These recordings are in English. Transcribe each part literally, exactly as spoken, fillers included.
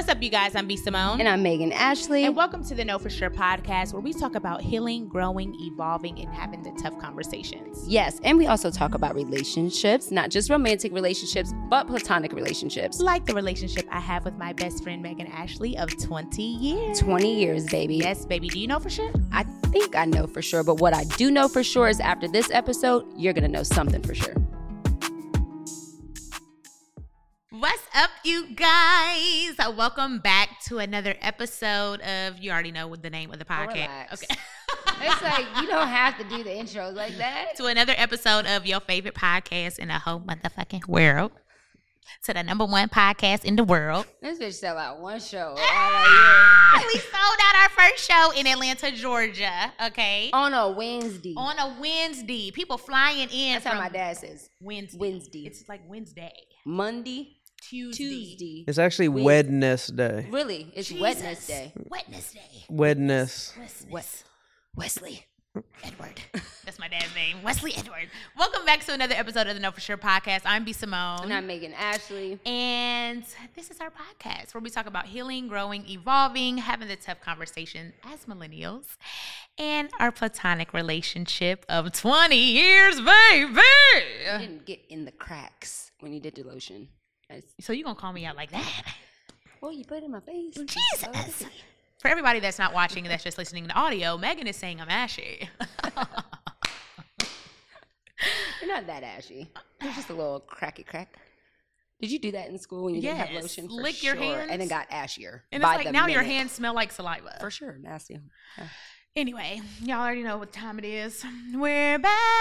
What's up, you guys? I'm B. Simone. And I'm Megan Ashley. And welcome to the Know For Sure podcast, where we talk about healing, growing, evolving, and having the tough conversations. Yes, and we also talk about relationships, not just romantic relationships, but platonic relationships. Like the relationship I have with my best friend, Megan Ashley, of twenty years. twenty years, baby. Yes, baby. Do you know for sure? I think I know for sure, but what I do know for sure is after this episode, you're going to know something for sure. What's up, you guys? Uh, welcome back to another episode of, you already know what the name of the podcast. Relax. Okay. It's like, you don't have to do the intros like that. To another episode of your favorite podcast in the whole motherfucking world. To the number one podcast in the world. This bitch sell out one show. Ah, we sold out our first show in Atlanta, Georgia. Okay. On a Wednesday. On a Wednesday. People flying in. That's how my dad says. Wednesday. Wednesday. It's like Wednesday. Monday. Tuesday. Tuesday. It's actually Wednesday. Really? It's Jesus. Wednesday. Wednesday. Wednesday. Wes- Wesley. Edward. That's my dad's name. Wesley Edward. Welcome back to another episode of the Know For Sure podcast. I'm B. Simone. And I'm Megan Ashley. And this is our podcast where we talk about healing, growing, evolving, having the tough conversation as millennials, and our platonic relationship of twenty years, baby. You didn't get in the cracks when you did the lotion. That's- So you gonna call me out like that? Well, you put it in my face. Jesus. For everybody that's not watching and that's just listening to audio, Megan is saying I'm ashy. You're not that ashy. You're just a little cracky crack. Did you do that in school when you Yes. didn't have lotion? For Lick your sure. hands. And then got ashier. And by it's like the now your minute. hands smell like saliva. For sure. Nasty. Yeah. Anyway, y'all already know what time it is. We're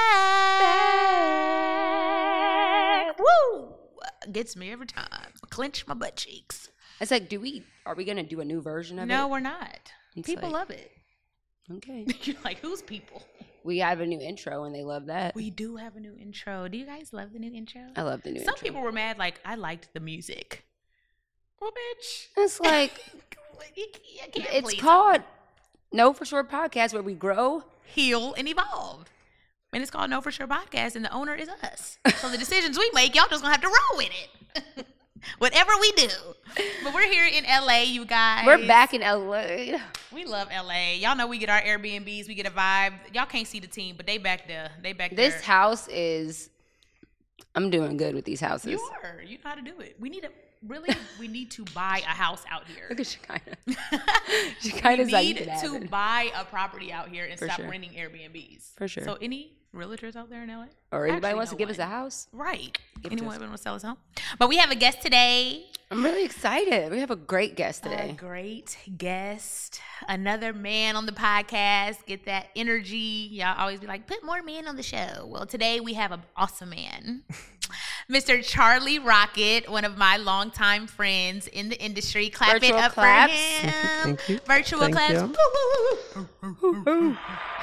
back. Woo! Gets me every time. Clench my butt cheeks. It's like, do we, are we going to do a new version of it? No, we're not. It's People like- love it. Okay. You're like, who's people? We have a new intro and they love that. We do have a new intro. Do you guys love the new intro? I love the new Some intro. people were mad, like, I liked the music. Well, bitch. It's like, You can't it's please called Know For Sure Podcast, where we grow. Heal and Evolve. And it's called Know For Sure Podcast, and the owner is us. So the decisions we make, y'all just gonna have to roll with it. Whatever we do. But we're here in L A, you guys. We're back in L A. We love L A. Y'all know we get our Airbnbs, we get a vibe. Y'all can't see the team, but they back there. They back there. This house is, I'm doing good with these houses. You are. You know how to do it. We need to, really, we need to buy a house out here. Look at Shekinah. Shekinah's We like, need you can have to it. buy a property out here and For stop sure. renting Airbnbs. For sure. So any realtors out there in L A? Or anybody Actually, wants no to give us one. a house? Right. Give it to Anyone us. want to sell us home? But we have a guest today. I'm really excited. We have a great guest A today. great guest. Another man on the podcast. Get that energy. Y'all always be like, put more men on the show. Well, today we have an awesome man. Mister Charlie Rocket, one of my longtime friends in the industry. Clap Virtual it up claps. for him. Thank you. Virtual Thank claps. you. Woo-woo-woo.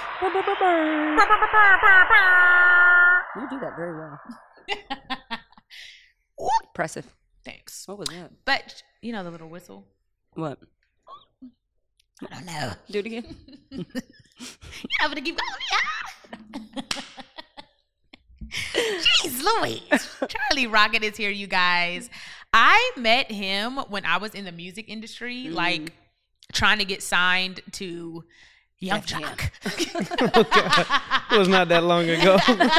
You do that very well. Impressive. Thanks. What was that? But you know the little whistle? What? I don't know. Do it again. You're not gonna keep going. Yeah. Jeez Louise. Charlie Rocket is here, you guys. I met him when I was in the music industry, Mm. like trying to get signed to Young Def Jam. Jock. It was not that long ago.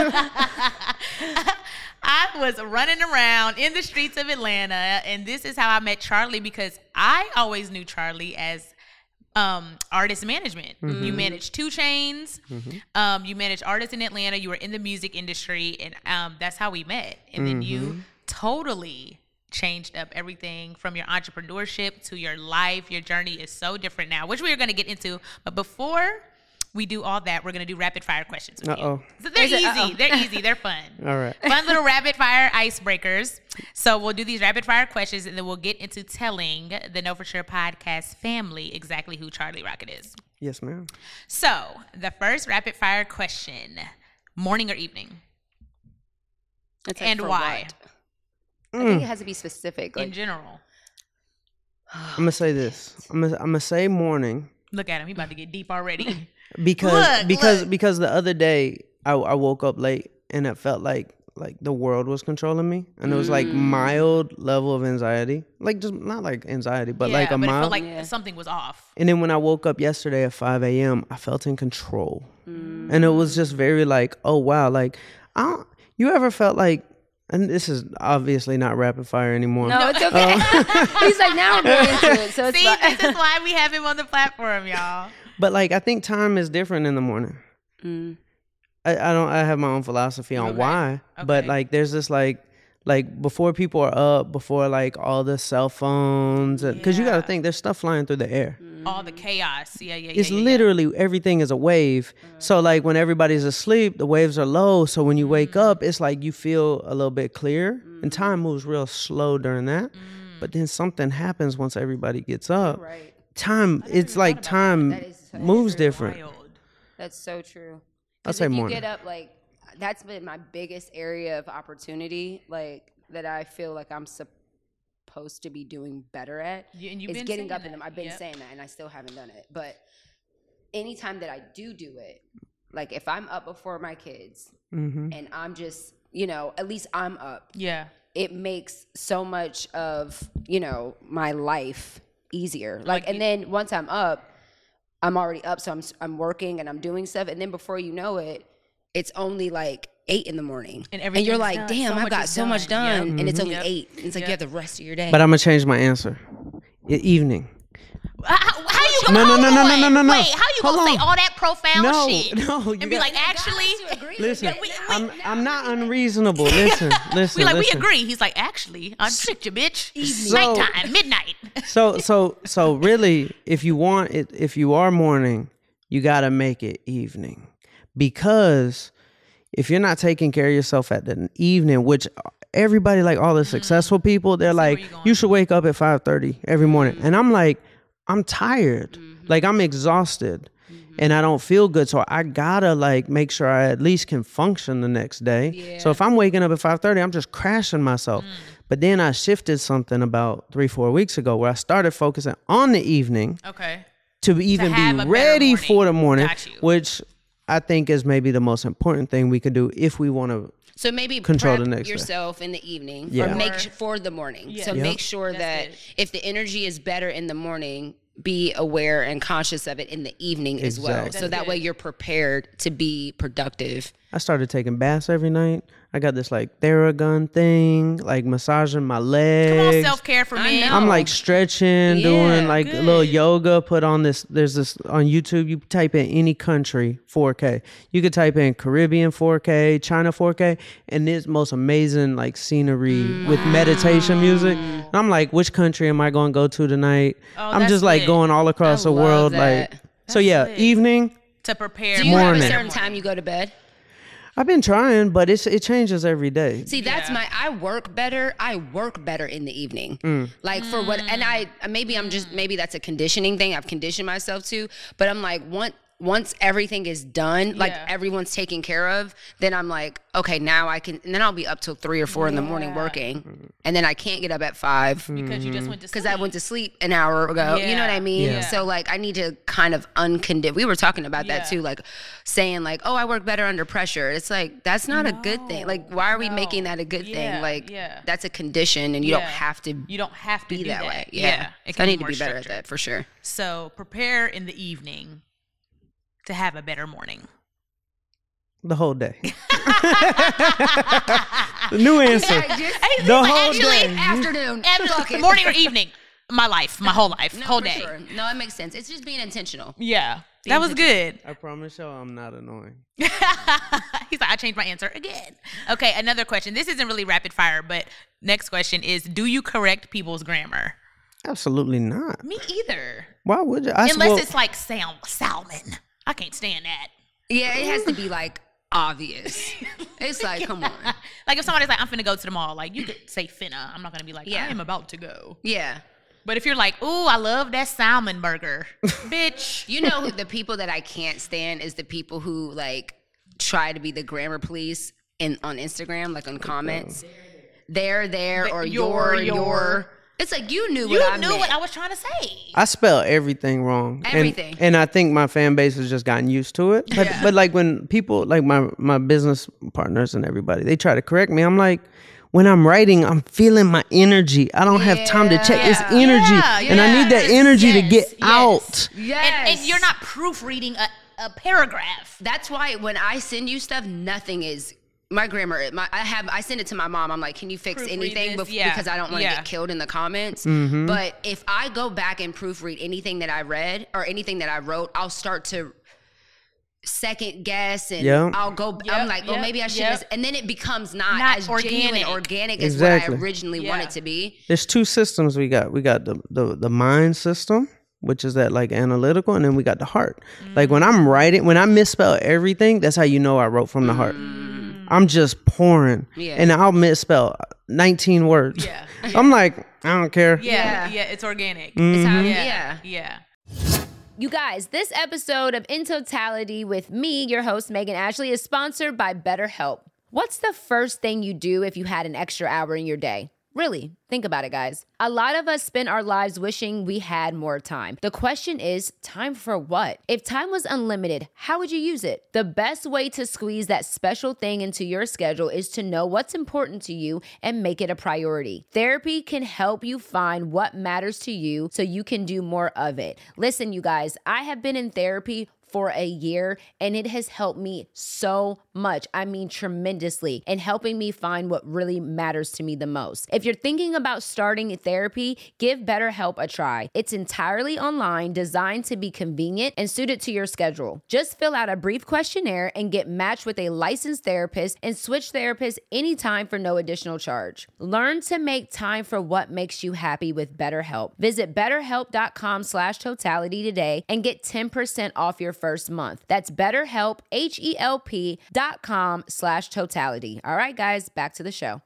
I was running around in the streets of Atlanta, and this is how I met Charlie, because I always knew Charlie as um, artist management. Mm-hmm. You managed Two Chainz. Mm-hmm. Um, you managed artists in Atlanta. You were in the music industry, and um, that's how we met. And then you Mm-hmm. totally changed up everything from your entrepreneurship to your life. Your journey is so different now, which we are going to get into. But before we do all that, we're going to do rapid fire questions with Uh-oh. you. So they're Is it- easy. uh-oh. They're easy. They're fun. All right. Fun little rapid fire icebreakers. So we'll do these rapid fire questions, and then we'll get into telling the Know For Sure podcast family exactly who Charlie Rocket is. Yes, ma'am. So the first rapid fire question: morning or evening? It's like And for why? what? I think it has to be specific. In Like, general. I'm gonna say this. I'm gonna, I'm gonna say morning Look at him. He about to get deep already. because Look, because look. because the other day I, I woke up late and it felt like like the world was controlling me, and it was like mild level of anxiety, like just not like anxiety, but yeah, like a but it mild. felt like Yeah. something was off. And then when I woke up yesterday at five a.m., I felt in control, and it was just very like, oh wow, like I don't. You ever felt like? And this is obviously not rapid fire anymore. No, it's okay. He's like, now we're going into it. So it's See, like, this is why we have him on the platform, y'all. But like I think time is different in the morning. Mm. I, I don't I have my own philosophy on Okay. why. But Okay. like there's this like like before people are up, before like all the cell phones, because you got Yeah. to think there's stuff flying through the air. All the chaos. Yeah, yeah, yeah. It's yeah, yeah. literally everything is a wave. So like when everybody's asleep, the waves are low. So when you wake Mm. up, it's like you feel a little bit clear, and time moves real slow during that. Mm. But then something happens once everybody gets up. right. Time, it's like time That is- that is moves very different. Wild. That's so true. I'll 'Cause say if you morning. get up, like, that's been my biggest area of opportunity, like, that I feel like I'm supposed to be doing better at. Yeah, and you've is been getting saying up in that. them. I've been Yep. saying that, and I still haven't done it. But anytime that I do do it, like, if I'm up before my kids hmm and I'm just, you know, at least I'm up, Yeah. it makes so much of, you know, my life easier. Like, Like and you- then once I'm up, I'm already up, so I'm s- I'm working and I'm doing stuff, and then before you know it, it's only like eight in the morning, And you're everything's like, done. damn, So I've much got is so much done. done, Yep. and it's only Yep. eight. It's like Yep. you have the rest of your day. But I'm gonna change my answer. E- evening. How, how you gonna No, no, no, no, no, no, no, no. Wait, how you Hold gonna say on. all that profound No, shit? no, you and be got- like, You actually, Listen, Yeah, we- we- I'm I'm not unreasonable. Listen, listen. we like listen. we agree. He's like, actually, I tricked you, bitch. So- Nighttime, midnight. So so so really, if you want it, if you are morning, you gotta make it evening, because if you're not taking care of yourself at the evening, which everybody, like all the successful people, they're like, you're going. you should wake up at five thirty every morning, and I'm like, I'm tired, Mm-hmm. like I'm exhausted. And I don't feel good, so I gotta like make sure I at least can function the next day. So if I'm waking up at five thirty, I'm just crashing myself. Mm. But then I shifted something about three, four weeks ago where I started focusing on the evening Okay. to even have a be better ready morning. for the morning, Got you. which I think is maybe the most important thing we could do if we want to. So maybe Control prep the next day. yourself in the evening, Yeah. or make Or- sh- for the morning. Yeah. So Yep. make sure That's that good. if the energy is better in the morning, be aware and conscious of it in the evening as well. Exactly. So that way you're prepared to be productive. I started taking baths every night. I got this like Theragun thing, like massaging my legs. Come on, self care for I men. know. I'm like stretching, Yeah, doing like a little good. yoga. Put on this. There's this on YouTube. You type in any country four K. You could type in Caribbean four K, China four K, and this most amazing like scenery Mm. with meditation music. And I'm like, which country am I going to go to tonight? Oh, I'm that's just like lit. going all across I the love world. that. Like, so yeah, lit. evening. To prepare. Do you for have a Morning. certain time you go to bed? I've been trying, but it's it changes every day. See, that's Yeah. my. I work better. I work better in the evening. Mm. Like for what, and I maybe I'm just maybe that's a conditioning thing. I've conditioned myself to. But I'm like, once once everything is done, like Yeah. everyone's taken care of, then I'm like, okay, now I can. And then I'll be up till three or four in the morning working, and then I can't get up at five because you just went to because sleep. I went to sleep an hour ago. You know what I Yeah. mean? Yeah. So like I need to kind of uncondition. We were talking about that Yeah. too, like saying like, oh, I work better under pressure. It's like that's not a good thing. Like why are we no. making that a good Yeah, thing? Like yeah. that's a condition, and you don't Yeah. have to You don't have to be do that, way. Yeah. Yeah, It So I can need to more be better at structured. that for sure. So prepare in the evening to have a better morning. The whole day. The new answer. Hey, The like, whole actually, day. Afternoon, after- Fuck it. morning or evening, my life, my whole life, No, whole for day. sure. No, it makes sense. It's just being intentional. Yeah, that was good. I promise you, I'm not annoying. He's like, I changed my answer again. Okay, another question. This isn't really rapid fire, but next question is: do you correct people's grammar? Absolutely not. Me either. Why would you? I Unless well, it's like sal- salmon. I can't stand that. Yeah, it has to be like obvious. It's like, come on. Like if somebody's like, I'm finna go to the mall, like you could say finna. I'm not gonna be like, Yeah. I am about to go. Yeah. But if you're like, ooh, I love that salmon burger, bitch. You know, who the people that I can't stand is the people who like try to be the grammar police in on Instagram, like on comments. They're there or Your, your, your. your. It's like you knew You what I knew meant. what I was trying to say. I spell everything wrong. And- Everything. And, I think my fan base has just gotten used to it. But, Yeah. but like when people, like my, my business partners and everybody, they try to correct me. I'm like, when I'm writing, I'm feeling my energy. I don't have time to check. It's Yeah. energy. Yeah, and I need that yes, energy to yes, get yes. out. Yes. And, and you're not proofreading a, a paragraph. That's why when I send you stuff, nothing is my grammar. My, I have I send it to my mom. I'm like, can you fix Proofread anything this, bef- yeah, because I don't want to yeah. get killed in the comments. Mm-hmm. But if I go back and proofread anything that I read or anything that I wrote, I'll start to second guess and Yeah. I'll go. Yep, I'm like, oh, yep, maybe I should. yep. have And then it becomes not, Not as organic. genuine, organic Exactly. as what I originally Yeah. wanted to be. There's two systems we got. We got the, the, the mind system, which is that like analytical, and then we got the heart. Like when I'm writing, when I misspell everything, that's how you know I wrote from the heart. I'm just pouring, Yeah. and I'll misspell nineteen words. Yeah. I'm like, I don't care. Yeah, Yeah. yeah, it's organic. It's how, Yeah, yeah. yeah. You guys, this episode of In Totality with me, your host, Megan Ashley, is sponsored by BetterHelp. What's the first thing you do if you had an extra hour in your day? Really, think about it, guys. A lot of us spend our lives wishing we had more time. The question is, time for what? If time was unlimited, how would you use it? The best way to squeeze that special thing into your schedule is to know what's important to you and make it a priority. Therapy can help you find what matters to you so you can do more of it. Listen, you guys, I have been in therapy for a year, and it has helped me so much. I mean, tremendously, in helping me find what really matters to me the most. If you're thinking about starting therapy, give BetterHelp a try. It's entirely online, designed to be convenient and suited to your schedule. Just fill out a brief questionnaire and get matched with a licensed therapist and switch therapists anytime for no additional charge. Learn to make time for what makes you happy with BetterHelp. Visit betterhelp.com slash totality today and get ten percent off your first month. That's BetterHelp, H-E-L-P dot com slash totality. All right, guys, back to the show.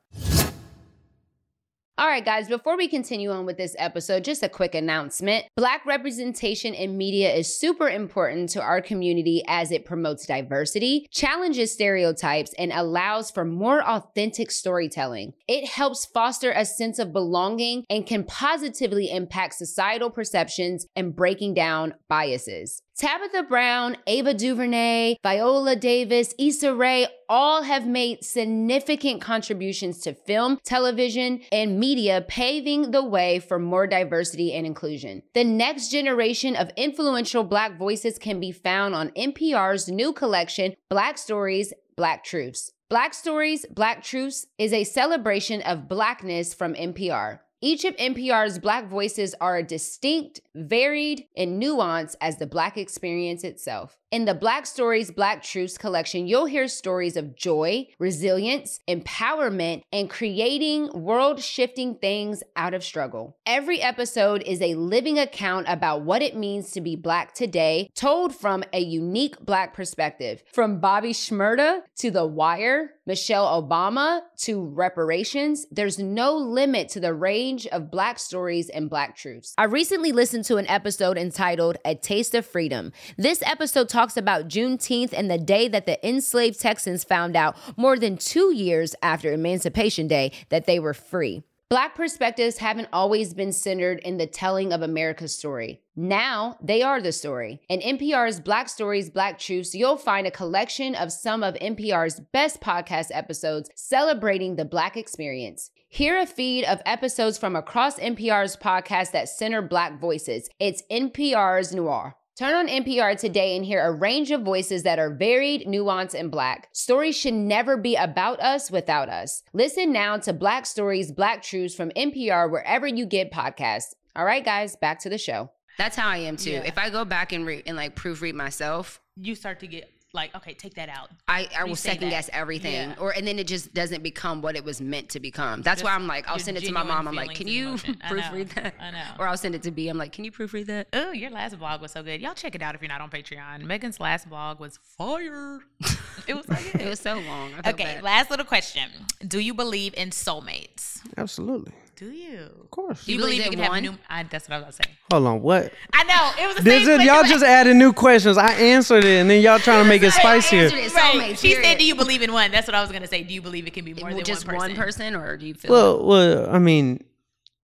All right, guys, before we continue on with this episode, just a quick announcement. Black representation in media is super important to our community as it promotes diversity, challenges stereotypes, and allows for more authentic storytelling. It helps foster a sense of belonging and can positively impact societal perceptions and breaking down biases. Tabitha Brown, Ava DuVernay, Viola Davis, Issa Rae all have made significant contributions to film, television, and media, paving the way for more diversity and inclusion. The next generation of influential Black voices can be found on N P R's new collection, Black Stories, Black Truths. Black Stories, Black Truths is a celebration of Blackness from N P R. Each of N P R's Black voices are distinct, varied, and nuanced as the Black experience itself. In the Black Stories, Black Truths collection, you'll hear stories of joy, resilience, empowerment, and creating world-shifting things out of struggle. Every episode is a living account about what it means to be Black today, told from a unique Black perspective. From Bobby Shmurda to The Wire, Michelle Obama to reparations, there's no limit to the range of Black stories and Black truths. I recently listened to an episode entitled A Taste of Freedom. This episode talks about Juneteenth and the day that the enslaved Texans found out more than two years after Emancipation Day that they were free. Black perspectives haven't always been centered in the telling of America's story. Now they are the story. In N P R's Black Stories, Black Truths, you'll find a collection of some of N P R's best podcast episodes celebrating the Black experience. Hear a feed of episodes from across N P R's podcast that center Black voices. It's N P R's Noir. Turn on N P R today and hear a range of voices that are varied, nuanced, and Black. Stories should never be about us without us. Listen now to Black Stories, Black Truths from N P R wherever you get podcasts. All right, guys, back to the show. That's how I am too. Yeah. If I go back and re- and like proofread myself, You start to get like, okay, take that out. I, I will Resay second that. guess everything, Yeah. or and then it just doesn't become what it was meant to become. That's Just why I'm like, I'll your send it to my genuine mom. I'm like, can feelings you and emotion. I know. proofread that? I know. Or I'll send it to B. I'm like, can you proofread that? Oh, your last vlog was so good. Y'all check it out if you're not on Patreon. Megan's last vlog was fire. It was so good. It was so long. I felt Okay, bad. last little question. Do you believe in soulmates? Absolutely. Do you? Of course. Do you, You believe, believe you in can have one? new? I, that's what I was about to say. Hold on. What? I know it was the This same. is, y'all question. just added new questions. I answered it, and then y'all trying to make it spicier. answered it. Right. Soulmates, She period. said, "Do you believe in one?" That's what I was gonna say. Do you believe it can be more Well, than just one person? one person, or do you feel? Well, well, I mean,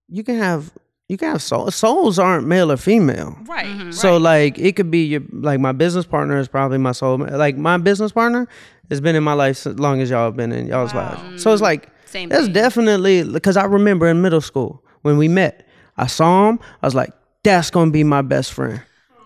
you can have you can have soul. Souls aren't male or female. Right. Mm-hmm. So right. like it could be your like my business partner is probably my soul. Like my business partner has been in my life as long as y'all have been in y'all's Wow. life. So it's like Same that's thing. definitely because I remember in middle school when we met, I saw him. I was like, that's gonna be my best friend.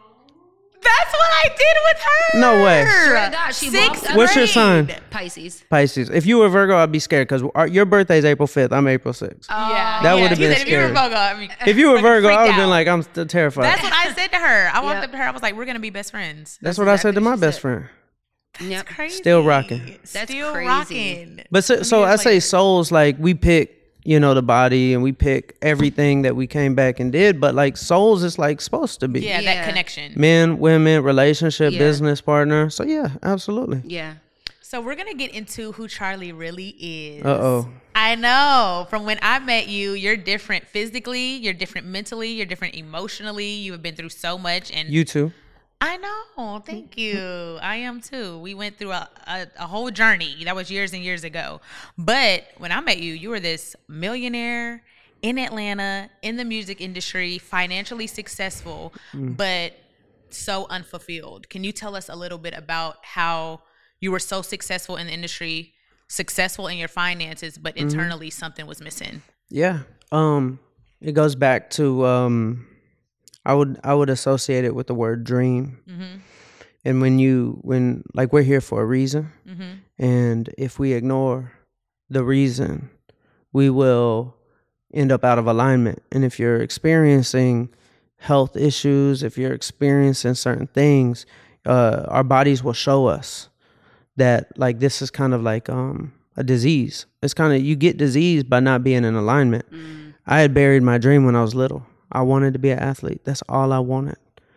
That's what I did with her. No way. Swear to God, she Sixth walked up- What's your grade. sign? Pisces. Pisces. If you were Virgo, I'd be scared because your birthday's April fifth. I'm April sixth. Yeah, That yeah. would've He been said, If you were scary. Virgo, I mean, If you were fucking Virgo, I freaked would have been out. like, I'm still terrified. That's what I said to her. I walked Yep. up to her. I was like, "We're gonna be best friends." That's what I said to exactly my what she best said. friend. Yep. Crazy. Still rocking. That's Still crazy. rocking. But so, so I years say later. souls, like we pick, you know, the body and we pick everything that we came back and did. But like souls is like supposed to be. Yeah, Yeah. that connection. Men, women, relationship, Yeah. business partner. So yeah, absolutely. Yeah. So we're gonna get into who Charlie really is. Uh oh. I know. From when I met you, you're different physically, you're different mentally, you're different emotionally. You have been through so much, and You too. I know. Thank you. I am too. We went through a, a, a whole journey. That was years and years ago. But when I met you, you were this millionaire in Atlanta, in the music industry, financially successful, but so unfulfilled. Can you tell us a little bit about how you were so successful in the industry, successful in your finances, but internally something was missing? Yeah. Um, it goes back to um, I would I would associate it with the word dream. Mm-hmm. And when you when like we're here for a reason, Mm-hmm. and if we ignore the reason, we will end up out of alignment. And if you're experiencing health issues, if you're experiencing certain things, uh, our bodies will show us that like this is kind of like um, a disease. It's kind of you get disease by not being in alignment. Mm. I had buried my dream when I was little. I wanted to be an athlete. That's all I wanted.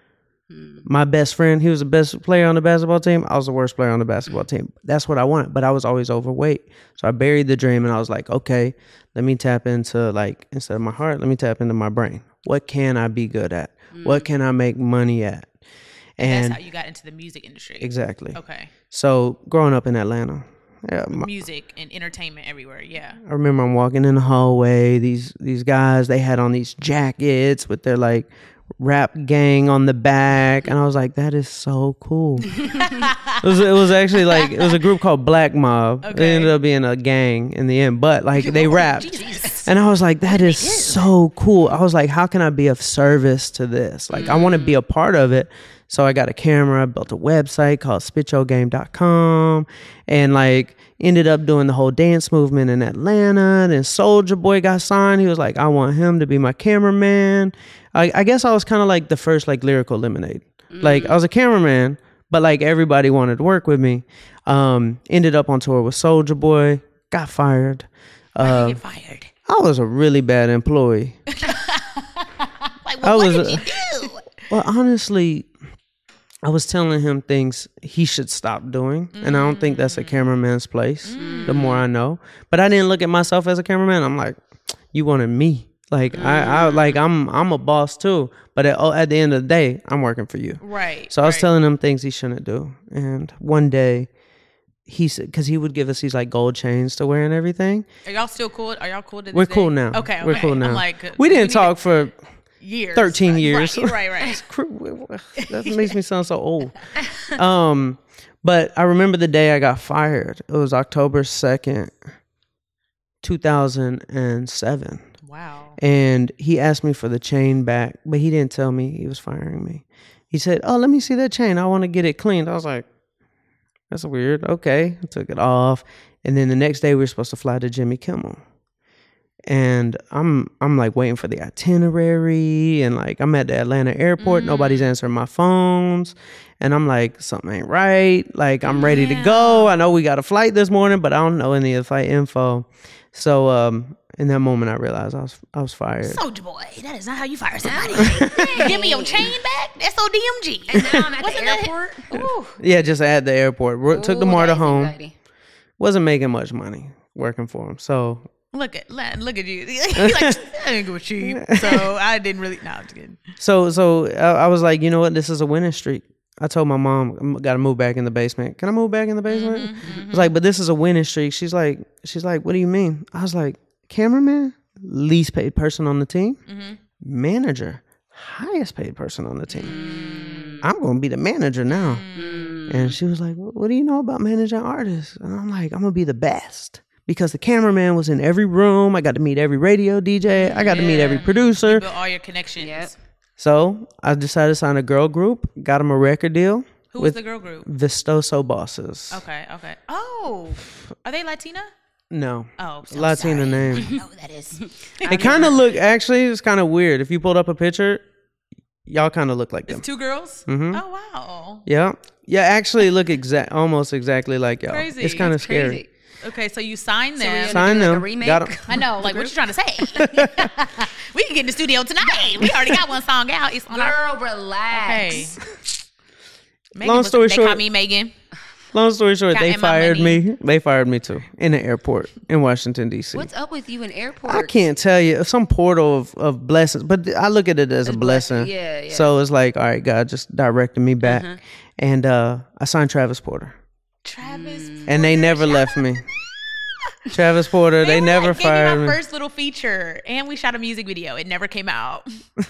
Mm. My best friend, he was the best player on the basketball team. I was the worst player on the basketball team. That's what I wanted, but I was always overweight. So I buried the dream and I was like, okay, let me tap into like, instead of my heart, let me tap into my brain. What can I be good at? What can I make money at? And And that's how you got into the music industry. exactly. Okay. So growing up in Atlanta, yeah, my, Music and entertainment everywhere. Yeah. I remember I'm walking in the hallway. These these guys, they had on these jackets with their like rap gang on the back, and I was like, that is so cool. it was it was actually like it was a group called Black Mob. It Okay. ended up being a gang in the end, but like they rapped. Jesus. And I was like, that is so cool. I was like, how can I be of service to this? Like, I want to be a part of it. So I got a camera, built a website called spit your game dot com, and like ended up doing the whole dance movement in Atlanta. Then Soulja Boy got signed. He was like, I want him to be my cameraman. I, I guess I was kind of like the first like lyrical Lemonade. Like I was a cameraman, but like everybody wanted to work with me. Um, ended up on tour with Soulja Boy. Got fired. Why Uh, you get fired? I was a really bad employee. Like, I well, what was did a- you do? Well, honestly, I was telling him things he should stop doing, and I don't think that's a cameraman's place. The more I know, but I didn't look at myself as a cameraman. I'm like, you wanted me. Like I, I like I'm I'm a boss too, but at, at the end of the day, I'm working for you. Right. So I was right. telling him things he shouldn't do, and one day. He said, because he would give us these like gold chains to wear and everything. Are y'all still cool? Are y'all cool to this We're day? cool now. Okay, okay. We're cool now. I'm like, uh, we didn't need to- talk for years. thirteen Right, years. Right, right, right. That makes me sound so old. Um, but I remember the day I got fired. It was October second, two thousand seven. Wow. And he asked me for the chain back, but he didn't tell me he was firing me. He said, oh, let me see that chain. I want to get it cleaned. I was like, that's weird. Okay. I took it off. And then the next day we were supposed to fly to Jimmy Kimmel. And I'm I'm like waiting for the itinerary, and like I'm at the Atlanta airport, Mm. nobody's answering my phones, and I'm like, something ain't right. Like I'm ready to go. I know we got a flight this morning, but I don't know any of the flight info. So um in that moment I realized I was I was fired. Soulja Boy, that is not how you fire somebody. Give me your chain back. That's O D M G. And now I'm at the Wasn't that- airport. Ooh. Yeah, just at the airport. Ro- took the Ooh, MARTA that is home. anxiety. Wasn't making much money working for him. So Look at la- look at you. He's like, I didn't go cheap, so I didn't really. No, I'm just kidding. so so I, I was like, you know what? This is a winning streak. I told my mom, I got to move back in the basement. Can I move back in the basement? Mm-hmm, I was like, but this is a winning streak. She's like, she's like, what do you mean? I was like, cameraman? least paid person on the team. Mm-hmm. Manager, highest paid person on the team. Mm. I'm going to be the manager now. Mm. And she was like, what do you know about managing artists? And I'm like, I'm going to be the best. Because the cameraman was in every room. I got to meet every radio D J. I got to meet every Yeah. producer. You built all your connections. Yep. So I decided to sign a girl group. Got them a record deal. Who was with the girl group? Vistoso Bosses. Okay, okay. Oh, are they Latina? No. Oh, so Latina sorry. name. I don't know who that is. They kind of look, actually, it's kind of weird. If you pulled up a picture, y'all kind of look like them. It's two girls? Mhm. Oh, wow. Yeah. Yeah, actually look exact, almost exactly like y'all. Crazy. It's kind of That's scary. Crazy. Okay, so you signed So we're them. gonna Sign do, like, a them. remake? Got 'em. I know, like, what you trying to say? We can get in the studio tonight. We already got one song out. It's on our... Girl, relax. Okay. Megan Long was- story they short- call me Megan. Long story short, they Counting my fired money. me. They fired me too in the airport in Washington, D C. What's up with you in airports? I can't tell you. Some portal of, of blessings, but I look at it as a blessing. Yeah, yeah. So it's like, all right, God just directed me back. And uh, I signed Travis Porter. Travis. And they never left me. Travis Porter, they, were never like, fired gave me me. my first little feature, and we shot a music video. It never came out.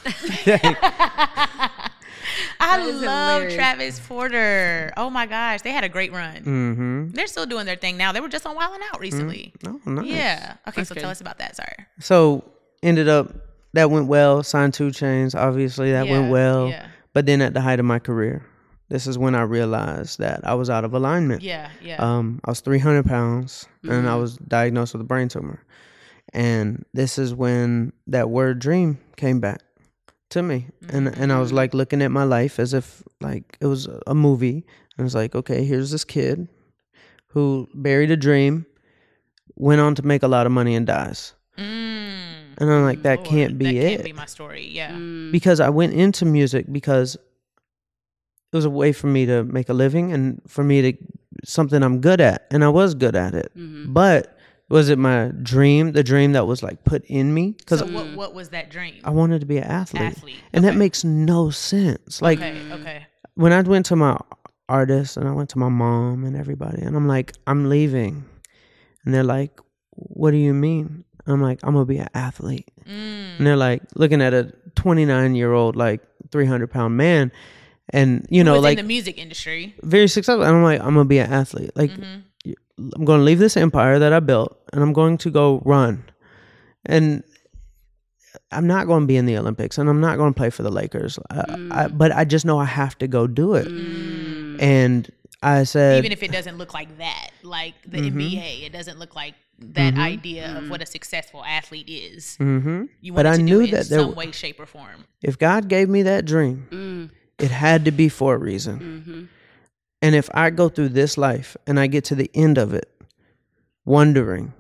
I is love hilarious. Travis Porter. Oh my gosh, they had a great run. Mm-hmm. They're still doing their thing now. They were just on Wild 'N Out recently. Oh, nice. Yeah. Okay, so good. tell us about that. Sorry. So ended up, that went well. Signed two chains. Obviously, that Yeah, went well. yeah. But then at the height of my career, this is when I realized that I was out of alignment. Yeah, yeah. Um, I was three hundred pounds and Mm-hmm. I was diagnosed with a brain tumor. And this is when that word dream came back to me. And and I was like looking at my life as if like it was a movie. And it's like, okay, here's this kid who buried a dream, went on to make a lot of money and dies. Mm. And I'm like, that Lord, can't be that it. can't be my story. Yeah. Because I went into music because it was a way for me to make a living and for me to something I'm good at, and I was good at it. But was it my dream, the dream that was like put in me? Because So what what was that dream? I wanted to be an athlete, Athlete, and that okay. makes no sense. Like Okay, okay. when I went to my artists and I went to my mom and everybody, and I'm like, I'm leaving, and they're like, what do you mean? I'm like, I'm gonna be an athlete, Mm. and they're like looking at a twenty-nine year old like three hundred pound man. And you know, was like in the music industry. very successful. And I'm like, I'm gonna be an athlete. Like, Mm-hmm. I'm gonna leave this empire that I built, and I'm going to go run. And I'm not going to be in the Olympics, and I'm not going to play for the Lakers. I, I, but I just know I have to go do it. And I said, Even if it doesn't look like that, like the N B A, it doesn't look like that idea of what a successful athlete is. mm-hmm. You But wanted I to knew do it that in there some w- way, shape, or form. if God gave me that dream, Mm. it had to be for a reason. Mm-hmm. And if I go through this life and I get to the end of it, wondering,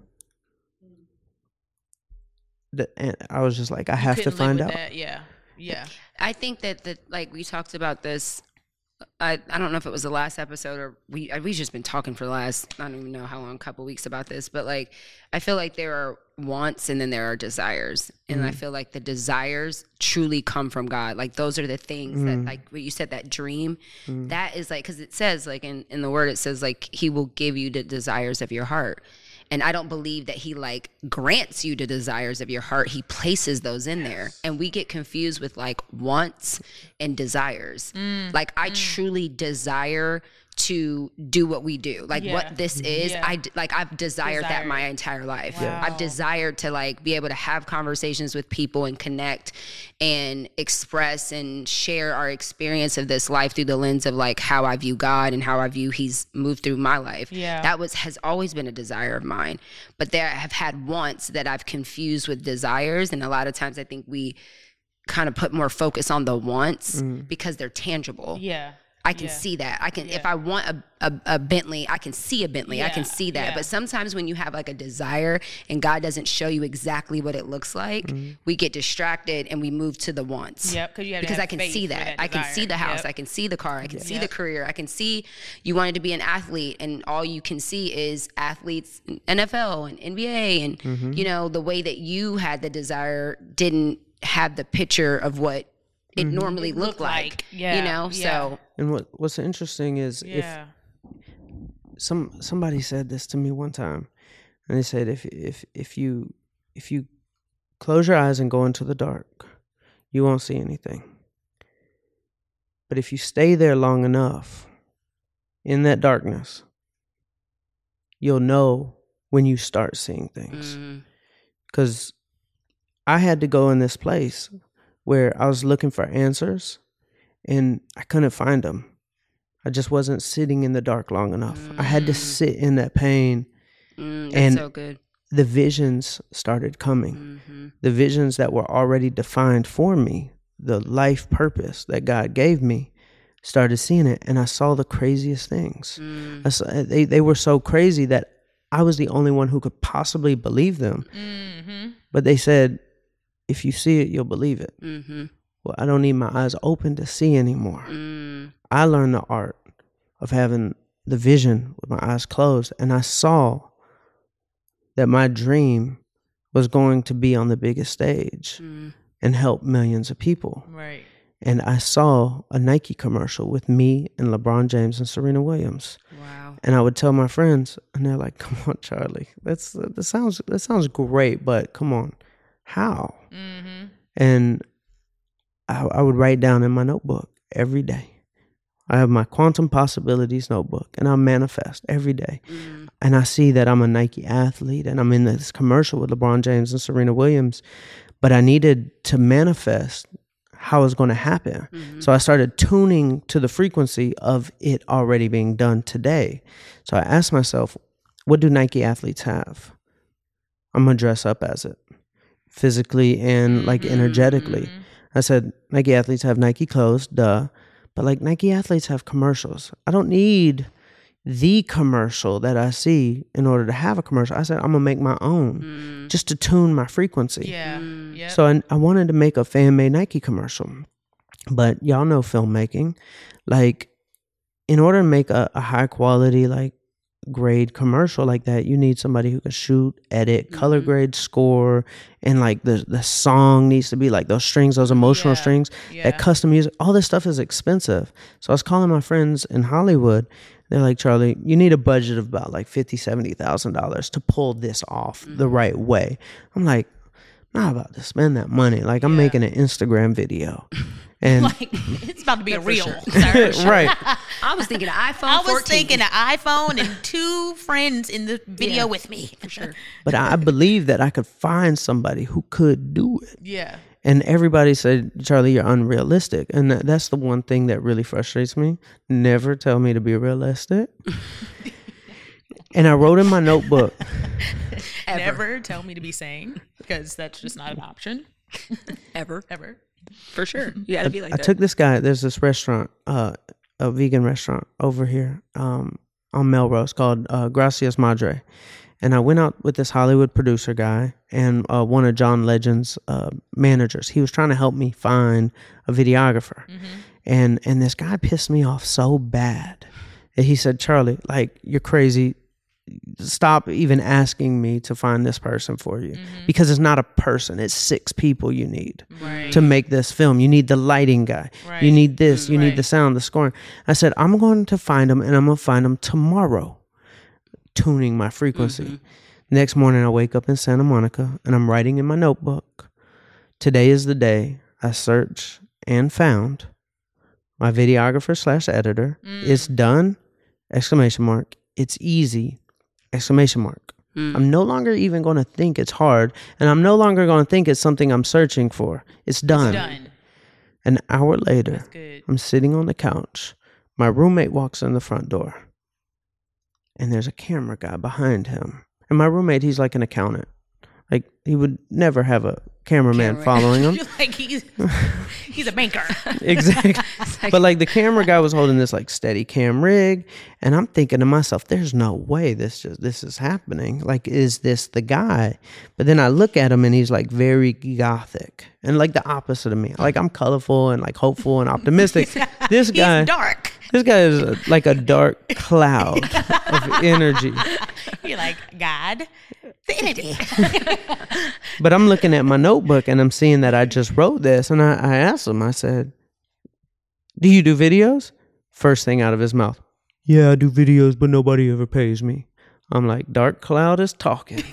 that, and I was just like, I have to Couldn't live find with out. that. Yeah, yeah. I think that the like we talked about this. I, I don't know if it was the last episode or we we just been talking for the last I don't even know how long couple weeks about this, but like I feel like there are wants and then there are desires, and I feel like the desires truly come from God. Like those are the things that like what you said, that dream, that is like, because it says like in in the word it says like He will give you the desires of your heart. And I don't believe that He like grants you the desires of your heart. He places those in there. And we get confused with like wants and desires. Like I truly desire to do what we do. Like Yeah. what this is, Yeah. I d- like I've desired that Desired. my entire life. Wow. I've desired to like be able to have conversations with people and connect and express and share our experience of this life through the lens of like how I view God and how I view He's moved through my life. Yeah. That was has always been a desire of mine. But there have had wants that I've confused with desires, and a lot of times I think we kind of put more focus on the wants because they're tangible. Yeah. I can Yeah. see that. I can, if Yeah. I want a, a, a Bentley, I can see a Bentley. I can Yeah, see that. yeah. But sometimes when you have like a desire and God doesn't show you exactly what it looks like, we get distracted and we move to the wants. Yep, 'cause you have to because have I can faith see for that. that I can see desire. the house. Yep. I can see the car. I can see Yep. the career. I can see you wanted to be an athlete, and all you can see is athletes, in N F L and N B A, and you know the way that you had the desire didn't have the picture of what it normally It looked looked like. like. Yeah, You know, yeah. so. And what what's interesting is Yeah. if some somebody said this to me one time, and they said if if if you if you close your eyes and go into the dark. You won't see anything. But if you stay there long enough in that darkness, you'll know when you start seeing things. Because I had to go in this place where I was looking for answers and I couldn't find them. I just wasn't sitting in the dark long enough. Mm. I had to sit in that pain. Mm, that's and so good. The visions started coming. Mm-hmm. The visions that were already defined for me, the life purpose that God gave me, started seeing it. And I saw the craziest things. Mm. I saw, they, they were so crazy that I was the only one who could possibly believe them. Mm-hmm. But they said, if you see it, you'll believe it. Mm-hmm. Well, I don't need my eyes open to see anymore. Mm. I learned the art of having the vision with my eyes closed. And I saw that my dream was going to be on the biggest stage mm. and help millions of people. Right. And I saw a Nike commercial with me and LeBron James and Serena Williams. Wow. And I would tell my friends, and they're like, "Come on, Charlie, that's that sounds that sounds great, but come on, how?" Mm-hmm. And I, I would write down in my notebook every day. I have my Quantum Possibilities notebook, and I manifest every day. Mm. And I see that I'm a Nike athlete, and I'm in this commercial with LeBron James and Serena Williams, but I needed to manifest how it's going to happen. Mm-hmm. So I started tuning to the frequency of it already being done today. So I asked myself, what do Nike athletes have? I'm going to dress up as it, physically and mm-hmm. like energetically. Mm-hmm. I said, Nike athletes have Nike clothes, duh. But like Nike athletes have commercials. I don't need the commercial that I see in order to have a commercial. I said, I'm going to make my own mm. just to tune my frequency. Yeah. Mm. Yep. So I, I wanted to make a fan-made Nike commercial. But y'all know filmmaking. Like, in order to make a, a high quality, like, grade commercial like that, you need somebody who can shoot, edit, mm-hmm. color grade, score, and like the the song needs to be like those strings, those emotional yeah. strings, yeah. that custom music. All this stuff is expensive. So I was calling my friends in Hollywood. They're like, Charlie, you need a budget of about like fifty, seventy thousand dollars to pull this off mm-hmm. the right way. I'm like, I'm not about to spend that money. Like I'm yeah. making an Instagram video. And like it's about to be a reel, sure. sir. Right. I was thinking an iPhone I was fourteen. thinking an iPhone and two friends in the video yeah, with me. For sure. But I believe that I could find somebody who could do it. Yeah. And everybody said, Charlie, you're unrealistic. And that, that's the one thing that really frustrates me. Never tell me to be realistic. And I wrote in my notebook. Never tell me to be sane, because that's just not an option. Ever. Ever. For sure. You got to be like I that. took this guy, there's this restaurant, uh, a vegan restaurant over here um, on Melrose called uh, Gracias Madre. And I went out with this Hollywood producer guy and uh, one of John Legend's uh, managers. He was trying to help me find a videographer. Mm-hmm. And and this guy pissed me off so bad. And he said, Charlie, like, you're crazy. Stop even asking me to find this person for you. Mm-hmm. Because it's not a person. It's six people you need right. to make this film. You need the lighting guy. Right. You need this. You right. need the sound, the scoring. I said, I'm going to find them, and I'm going to find them tomorrow. Tuning my frequency. Mm-hmm. Next morning, I wake up in Santa Monica, and I'm writing in my notebook. Today is the day I searched and found my videographer slash editor. Mm. It's done, exclamation mark. It's easy, exclamation mark. Mm. I'm no longer even going to think it's hard, and I'm no longer going to think it's something I'm searching for. It's done. It's done. An hour later, That's good. I'm sitting on the couch. My roommate walks in the front door, and there's a camera guy behind him. And my roommate, he's like an accountant. Like, he would never have a cameraman Camera. following him. Like he's he's a banker. Exactly. like, But like the camera guy was holding this like steady cam rig, and I'm thinking to myself, there's no way this just this is happening. Like, is this the guy? But then I look at him and he's like very gothic and like the opposite of me. Like, I'm colorful and like hopeful and optimistic. This guy He's dark. This guy is a, like a dark cloud of energy. You're like, God, the entity. But I'm looking at my notebook and I'm seeing that I just wrote this. And I, I asked him, I said, do you do videos? First thing out of his mouth, yeah, I do videos, but nobody ever pays me. I'm like, Dark Cloud is talking.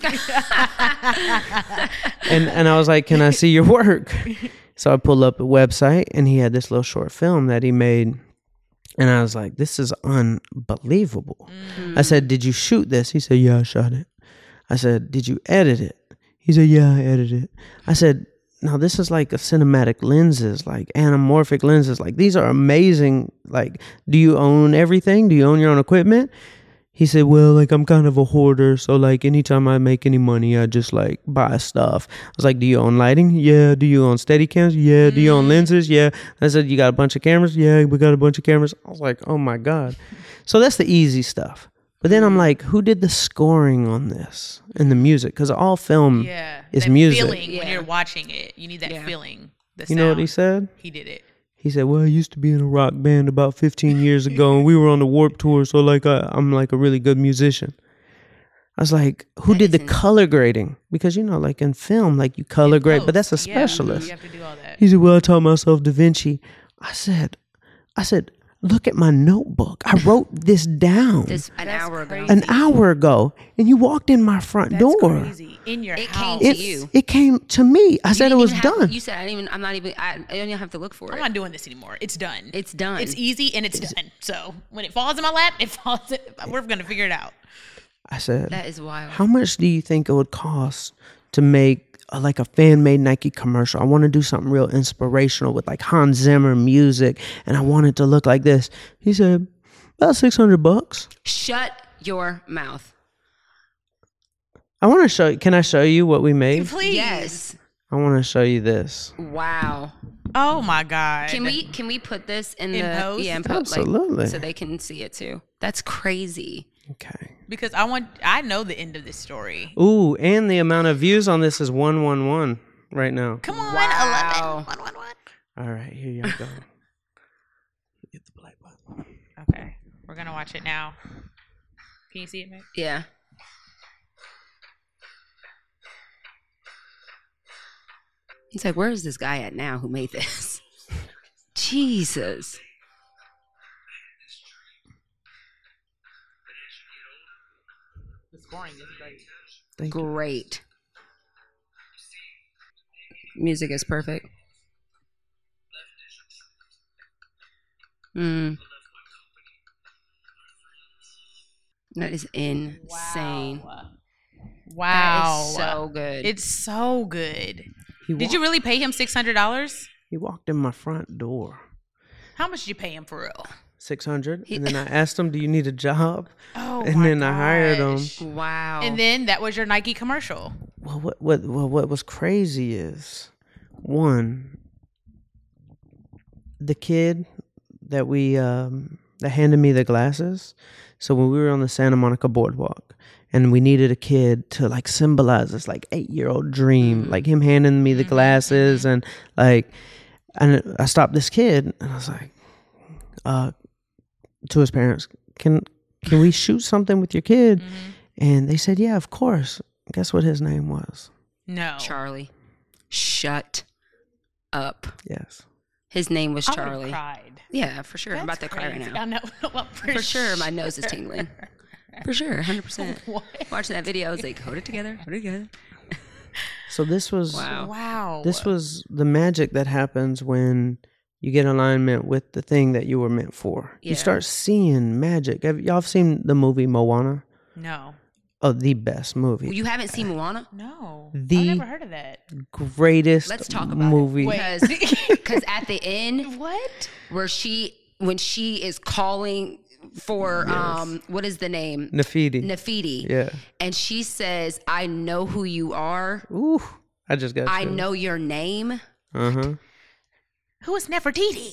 and and I was like, can I see your work? So I pulled up a website, and he had this little short film that he made. And I was like, this is unbelievable. Mm. I said, did you shoot this? He said, yeah, I shot it. I said, did you edit it? He said, yeah, I edited it. I said, no, this is like a cinematic lenses, like anamorphic lenses. Like, these are amazing. Like, do you own everything? Do you own your own equipment? He said, well, like, I'm kind of a hoarder. So, like, anytime I make any money, I just, like, buy stuff. I was like, do you own lighting? Yeah. Do you own Steadicams? Yeah. Do you own lenses? Yeah. I said, you got a bunch of cameras? Yeah, we got a bunch of cameras. I was like, oh, my God. So that's the easy stuff. But then I'm like, who did the scoring on this and the music? Because all film yeah, is that music. Feeling yeah. when you're watching it. You need that yeah. feeling. The You sound. know what he said? He did it. He said, well, I used to be in a rock band about fifteen years ago, and we were on the Warped Tour, so, like, I, I'm, like, a really good musician. I was like, who That did the isn't- color grading? Because, you know, like, in film, like, you color In grade, but that's a post, yeah, specialist. You have to do all that. He said, well, I taught myself Da Vinci. I said, I said, look at my notebook. I wrote this down This an That's hour ago. crazy. an hour ago, and you walked in my front That's door. crazy. In your It house. came It, to you. it came to me. I You said it didn't was even have- done. You said I didn't even. I'm not even. I, I don't even have to look for I'm it. not doing this anymore. It's done. It's done. It's easy and it's done. So when it falls in my lap, it falls. In, we're gonna figure it out. I said, That is wild. how much do you think it would cost to make a, like a fan-made Nike commercial? I want to do something real inspirational with like Hans Zimmer music, and I want it to look like this. He said, about six hundred bucks. Shut your mouth. I want to show you. Can I show you what we made? Please. Yes. I want to show you this. Wow. Oh my God. Can we can we put this in, In the post? yeah in po- Absolutely. like, so they can see it too? That's crazy. Okay. Because I want. I know the end of this story. Ooh, and the amount of views on this is one one one right now. Come on, Wow. eleven. One, one, one. All right, here you go. Hit the play button. Okay, we're gonna watch it now. Can you see it, Mick? Yeah. It's like, where is this guy at now who made this? Jesus. The scoring is great. Thank you. Great. Music is perfect. Mm. That is insane. Wow. That Wow. is so good. It's so good. He Did you walked- really pay him six hundred dollars? He walked in my front door. How much did you pay him for real? Six hundred, and then I asked him, "Do you need a job?" Oh, And my then I hired him. gosh. wow. And then that was your Nike commercial. Well, what what well, what was crazy is one, the kid that we um, that handed me the glasses. So when we were on the Santa Monica boardwalk, and we needed a kid to like symbolize this like eight year old dream, Mm. like him handing me the Mhm, glasses, and like, and I stopped this kid, and I was like, uh, to his parents, can can we shoot something with your kid? Mhm. And they said, yeah, of course. Guess what his name was? No. Charlie. Shut up. Yes. His name was I would've Charlie. cried. Yeah, for sure. I'm about That's to cry right crazy. now. I know. Well, for, For sure, my nose is tingling. For sure, one hundred percent. What? Watching that video, I was like, hold it together, hold it together. So this was Wow. Wow. this was the magic that happens when you get alignment with the thing that you were meant for. Yeah. You start seeing magic. Have y'all seen the movie Moana? No. Oh, the best movie. Well, you haven't seen Moana? No. The- I've never heard of that. Greatest Let's talk about movie. it. Wait. Because because at the end, What? where she, when she is calling for, um, what is the name? Nefertiti. Nefertiti. Yeah. And she says, I know who you are. Ooh. I just got I chills. know your name. Uh-huh. Who is Nefertiti?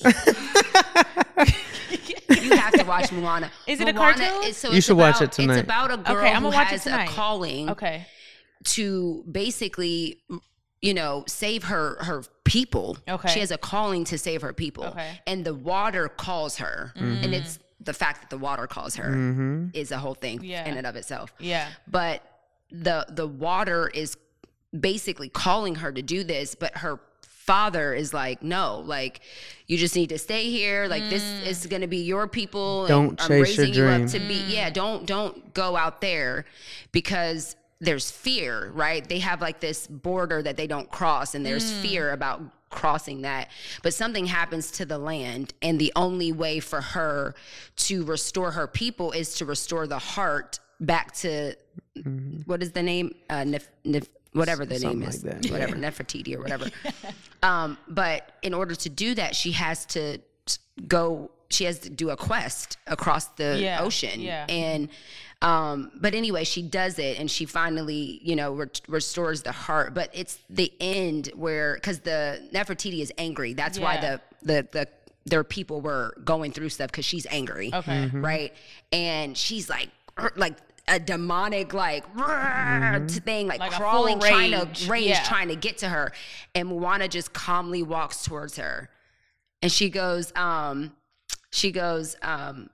You have to watch Moana. Is it a Moana cartoon? is- so You it's should watch about- it tonight. It's about a girl Okay, I'm who gonna watch it has a tonight. calling Okay. to basically, you know, save her her people. Okay. She has a calling to save her people. Okay. And the water calls her. Mm-hmm. And it's the fact that the water calls her Mm-hmm. is a whole thing Yeah. in and of itself. Yeah. But the the water is basically calling her to do this, but her father is like, no, like you just need to stay here. Like mm. this is going to be your people. Don't and chase I'm raising your you dream. up to be, yeah, don't, don't go out there because there's fear, right? They have like this border that they don't cross, and there's mm. fear about crossing that. But something happens to the land, and the only way for her to restore her people is to restore the heart back to mm-hmm. what is the name? Uh, Nef, Nef, whatever the Something name is, like that. whatever, Nefertiti or whatever. um, but in order to do that, she has to go. She has to do a quest across the yeah. ocean, yeah. and. Um, but anyway, she does it, and she finally, you know, re- restores the heart. But it's the end where, because the Nefertiti is angry. That's yeah. why the the the their people were going through stuff, because she's angry, okay, mm-hmm. right? And she's like, like a demonic, like mm-hmm. thing, like, like crawling, trying to rage, yeah. trying to get to her. And Moana just calmly walks towards her, and she goes, um, she goes, um,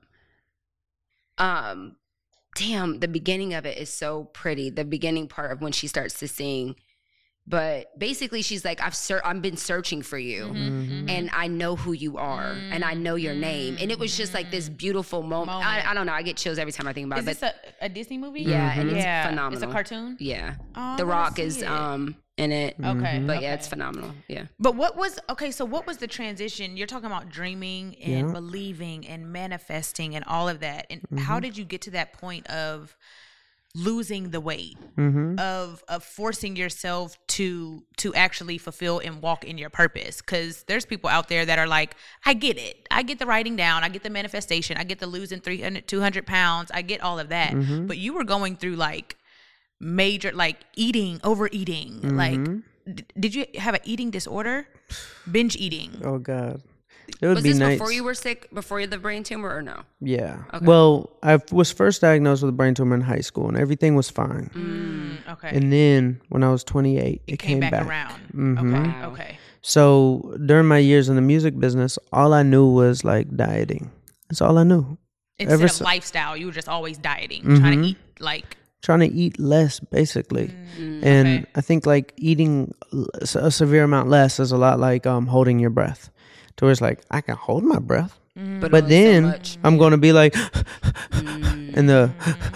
um. Damn, the beginning of it is so pretty. The beginning part of when she starts to sing. But basically she's like, I've ser- I've been searching for you, mm-hmm. and I know who you are, mm-hmm. and I know your name. And it was just like this beautiful moment. moment. I, I don't know. I get chills every time I think about is it. Is this a, a Disney movie? Yeah, mm-hmm. and it's yeah. phenomenal. It's a cartoon? Yeah. Oh, The Rock is it. um in it. Okay. Mm-hmm. But okay. yeah, it's phenomenal. Yeah. But what was, okay, so what was the transition? You're talking about dreaming and Yeah. believing and manifesting and all of that. And Mm-hmm. how did you get to that point of losing the weight, Mm-hmm. of of forcing yourself to to actually fulfill and walk in your purpose? Because there's people out there that are like, I get it. I get the writing down. I get the manifestation. I get the losing three hundred, two hundred pounds. I get all of that. Mm-hmm. But you were going through like major, like eating, overeating. Mm-hmm. Like, d- did you have an eating disorder? Binge eating. Oh God, it would Was be this nice. before you were sick, before the brain tumor, or no? Yeah. Okay. Well, I was first diagnosed with a brain tumor in high school, and everything was fine. Mm, okay. And then when I was twenty-eight, it, it came, back, back. around. Mhm. Okay. Wow. Okay. So during my years in the music business, all I knew was like dieting. That's all I knew. Instead Ever of so- lifestyle, you were just always dieting, Mhm. trying to eat like. Trying to eat less, basically. Mm. And Okay. I think like eating l- a severe amount less is a lot like um, holding your breath. To where it's like, I can hold my breath, But, but only then so much. I'm going to be like, Mm. and the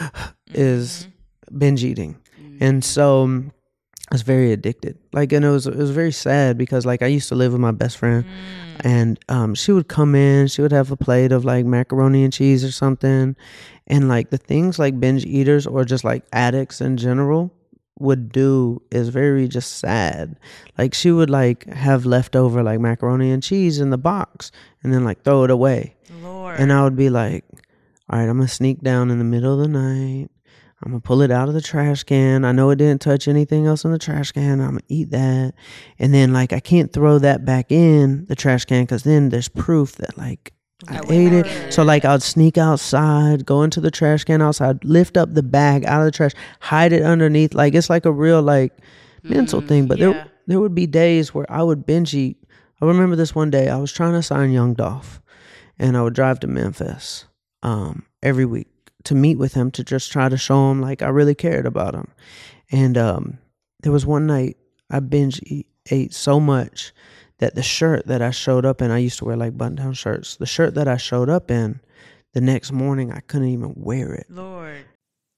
is binge eating. And so um, I was very addicted. Like, and it was, it was very sad because like I used to live with my best friend, and um, she would come in, she would have a plate of like macaroni and cheese or something. And like the things like binge eaters or just like addicts in general would do is very just sad. Like she would like have leftover like macaroni and cheese in the box and then like throw it away. Lord. And I would be like, all right, I'm going to sneak down in the middle of the night. I'm going to pull it out of the trash can. I know it didn't touch anything else in the trash can. I'm going to eat that. And then like I can't throw that back in the trash can because then there's proof that like I That ate was it. So like I'd sneak outside, go into the trash can outside, lift up the bag out of the trash, hide it underneath. Like it's like a real like mental thing. But yeah. there there would be days where I would binge eat. I remember this one day I was trying to sign Young Dolph, and I would drive to Memphis um, every week to meet with him to just try to show him like I really cared about him. And um, there was one night I binge eat, ate so much that the shirt that I showed up in, I used to wear like button-down shirts. The shirt that I showed up in, the next morning, I couldn't even wear it. Lord.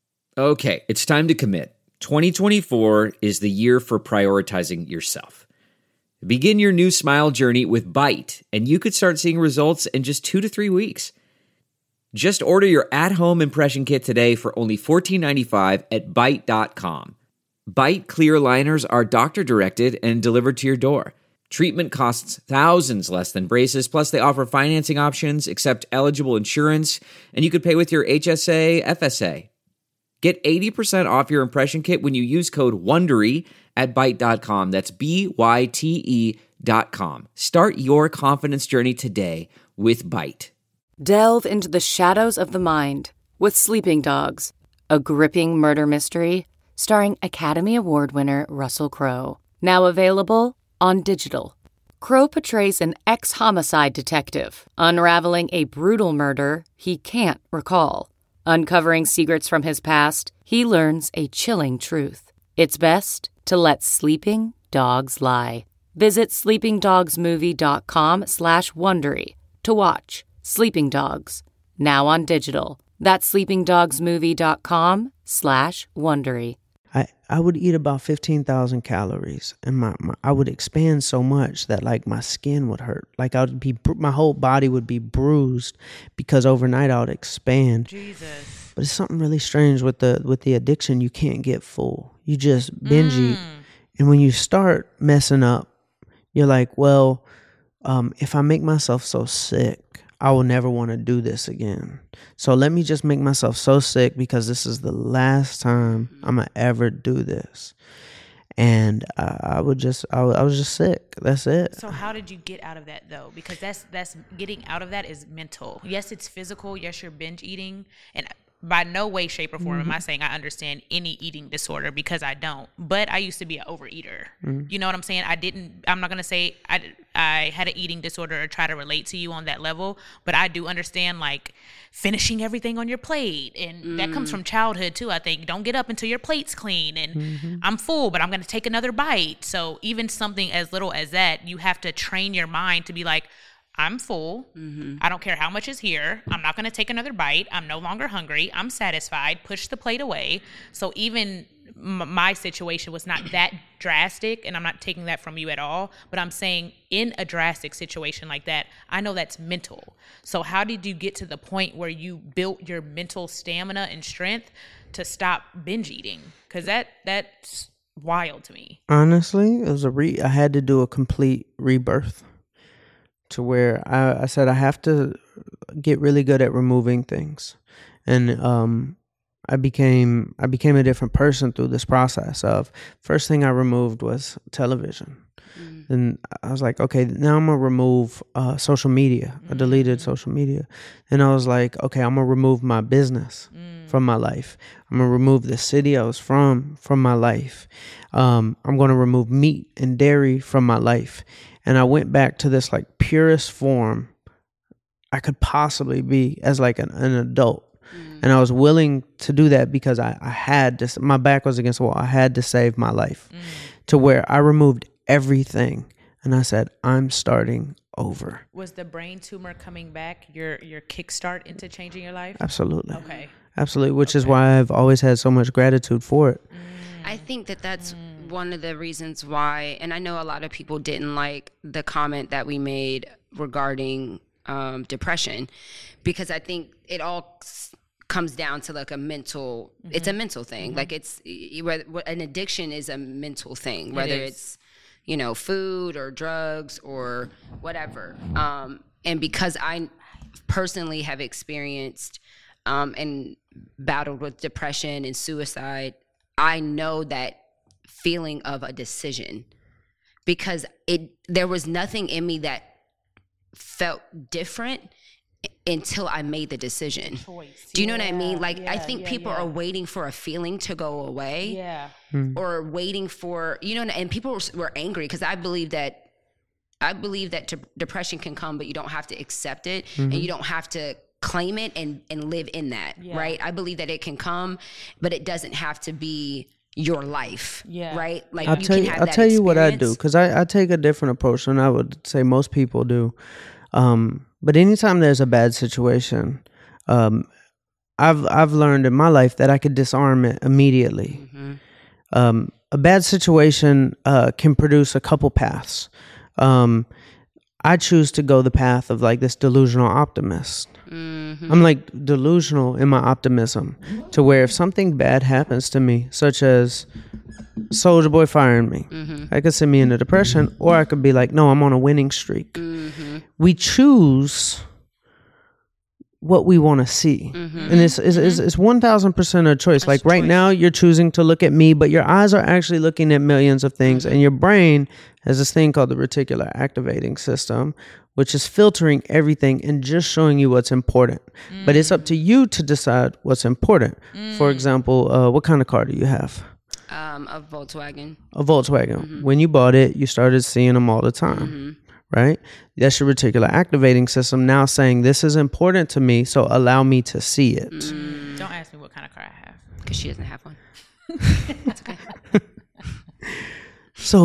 Okay, it's time to commit. twenty twenty-four is the year for prioritizing yourself. Begin your new smile journey with Byte, and you could start seeing results in just two to three weeks. Just order your at-home impression kit today for only fourteen ninety-five at byte dot com. Byte clear liners are doctor-directed and delivered to your door. Treatment costs thousands less than braces, plus they offer financing options, accept eligible insurance, and you could pay with your H S A, F S A. Get eighty percent off your impression kit when you use code WONDERY at byte dot com. That's B Y T E dot com. Start your confidence journey today with Byte. Delve into the shadows of the mind with Sleeping Dogs, a gripping murder mystery starring Academy Award winner Russell Crowe. Now available on digital. Crowe portrays an ex-homicide detective unraveling a brutal murder he can't recall. Uncovering secrets from his past, he learns a chilling truth. It's best to let sleeping dogs lie. Visit sleepingdogsmovie.com slash Wondery to watch Sleeping Dogs, now on digital. That's sleepingdogsmovie.com slash Wondery. I, I would eat about fifteen thousand calories, and my, my I would expand so much that like my skin would hurt. Like I would be, my whole body would be bruised because overnight I would expand. Jesus. But it's something really strange with the with the addiction. You can't get full. You just binge Mm. eat, and when you start messing up, you're like, well, um, if I make myself so sick, I will never want to do this again. So let me just make myself so sick because this is the last time I'm going to ever do this. And I, I would just, I, I was just sick. That's it. So how did you get out of that though? Because that's that's getting out of that is mental. Yes, it's physical. Yes, you're binge eating, and by no way, shape, or form am I saying I understand any eating disorder, because I don't. But I used to be an overeater. Mm-hmm. You know what I'm saying? I didn't. I'm not gonna say I I had an eating disorder or try to relate to you on that level. But I do understand like finishing everything on your plate, and mm. that comes from childhood too. I think don't get up until your plate's clean, and mm-hmm. I'm full, but I'm gonna take another bite. So even something as little as that, you have to train your mind to be like, I'm full. Mm-hmm. I don't care how much is here. I'm not going to take another bite. I'm no longer hungry. I'm satisfied. Push the plate away. So even m- my situation was not that drastic, and I'm not taking that from you at all, but I'm saying in a drastic situation like that, I know that's mental. So how did you get to the point where you built your mental stamina and strength to stop binge eating? Because that that's wild to me. Honestly, it was a re. I had to do a complete rebirth. To where I, I said I have to get really good at removing things, and um, I became I became a different person through this process. Of first thing I removed was television, mm. and I was like, okay, now I'm gonna remove uh, social media. I deleted mm-hmm. social media, and I was like, okay, I'm gonna remove my business mm. from my life. I'm gonna remove the city I was from from my life. Um, I'm gonna remove meat and dairy from my life. And I went back to this like purest form I could possibly be as like an, an adult. Mm. And I was willing to do that because I, I had to, my back was against the wall. I had to save my life mm. to where I removed everything. And I said, I'm starting over. Was the brain tumor coming back your, your kickstart into changing your life? Absolutely. Okay. Absolutely. Which okay. is why I've always had so much gratitude for it. Mm. I think that that's mm. one of the reasons why, and I know a lot of people didn't like the comment that we made regarding um, depression, because I think it all comes down to like a mental, mm-hmm. it's a mental thing. Mm-hmm. Like it's, an addiction is a mental thing, whether it it's, you know, food or drugs or whatever. Um, and because I personally have experienced um, and battled with depression and suicide, I know that feeling of a decision, because it there was nothing in me that felt different until I made the decision. Choice. Do you know yeah, what I mean? Like yeah, I think yeah, people yeah. are waiting for a feeling to go away, yeah, or waiting for, you know, and people were angry because I believe that I believe that de- depression can come, but you don't have to accept it, mm-hmm. and you don't have to claim it and, and live in that, yeah. right? I believe that it can come, but it doesn't have to be your life, yeah. right? Like I'll you tell can you, have I'll that tell you what I do, experience. because I, I take a different approach than I would say most people do. Um, but anytime there's a bad situation, um, I've I've learned in my life that I could disarm it immediately. Mm-hmm. Um, a bad situation uh, can produce a couple paths. Um, I choose to go the path of like this delusional optimist. Mm-hmm. I'm like delusional in my optimism, to where if something bad happens to me, such as Soulja Boy firing me, mm-hmm. I could send me into depression, or I could be like, no, I'm on a winning streak. Mm-hmm. We choose what we want to see. Mm-hmm. And it's it's, it's it's one thousand percent a choice. That's like right choice. Now you're choosing to look at me, but your eyes are actually looking at millions of things. Mm-hmm. And your brain has this thing called the reticular activating system, which is filtering everything and just showing you what's important. Mm. But it's up to you to decide what's important. Mm. For example, uh, what kind of car do you have? Um, a Volkswagen. A Volkswagen. Mm-hmm. When you bought it, you started seeing them all the time. Mm-hmm. Right? That's your reticular activating system now saying, this is important to me, so allow me to see it. Mm. Don't ask me what kind of car I have. Because she doesn't have one. That's okay. So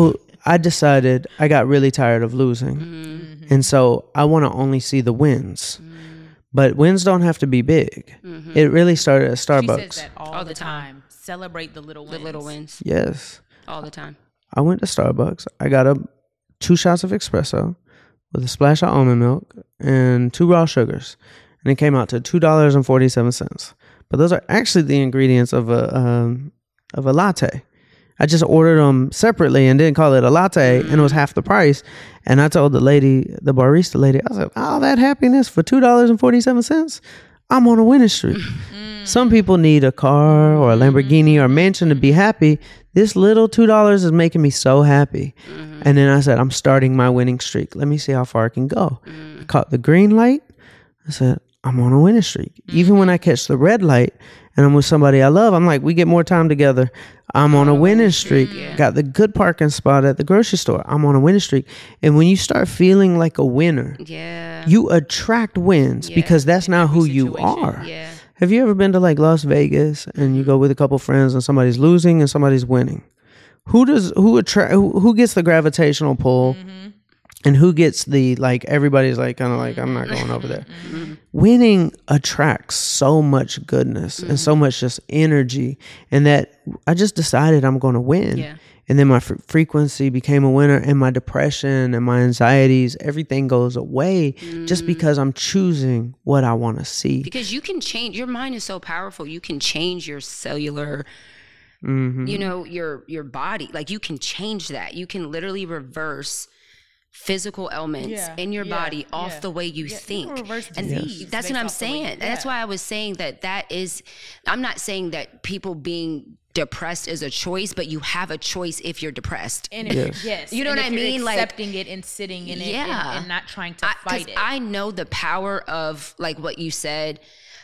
I decided I got really tired of losing. Mm-hmm. And so I want to only see the wins. Mm-hmm. But wins don't have to be big. Mm-hmm. It really started at Starbucks. She says that all, all the time. time. Celebrate the little wins. The little wins. Yes. All the time. I went to Starbucks. I got a two shots of espresso with a splash of almond milk and two raw sugars. And it came out to two dollars and forty-seven cents. But those are actually the ingredients of a um, of a latte. I just ordered them separately and didn't call it a latte, mm. and it was half the price. And I told the lady, the barista lady, I said, all that happiness for two dollars and forty-seven cents? I'm on a winning streak. Mm. Some people need a car or a Lamborghini or a mansion to be happy. This little two dollars is making me so happy. Mm-hmm. And then I said, I'm starting my winning streak. Let me see how far I can go. Mm. I caught the green light. I said, I'm on a winning streak. Mm-hmm. Even when I catch the red light and I'm with somebody I love, I'm like, we get more time together. I'm on a winning streak. Yeah. Got the good parking spot at the grocery store. I'm on a winning streak. And when you start feeling like a winner, yeah, you attract wins yeah. because that's not who situation. You are. Yeah. Have you ever been to like Las Vegas and you go with a couple friends and somebody's losing and somebody's winning? Who does who attract who, who gets the gravitational pull? Mm-hmm. And who gets the, like, everybody's like, kind of like, I'm not going over there. Mm-hmm. Winning attracts so much goodness mm-hmm. and so much just energy. And that I just decided I'm going to win. Yeah. And then my f- frequency became a winner, and my depression and my anxieties, everything goes away mm-hmm. just because I'm choosing what I want to see. Because you can change, your mind is so powerful. You can change your cellular, mm-hmm. you know, your your body. Like, you can change that. You can literally reverse physical elements yeah, in your yeah, body off yeah. the way you yeah, think. And yes. that's what I'm saying. You, yeah. That's why I was saying that that is, I'm not saying that people being depressed is a choice, but you have a choice if you're depressed. And if, yes. yes. You know and what I mean? Accepting like accepting it and sitting in yeah. it and, and not trying to I, fight it. I know the power of, like what you said,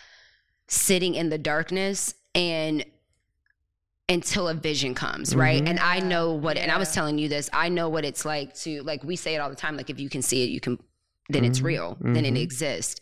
sitting in the darkness and until a vision comes, right? Mm-hmm. And I know what, yeah. and I was telling you this, I know what it's like to, like we say it all the time, like if you can see it, you can, then mm-hmm. it's real, mm-hmm. then it exists.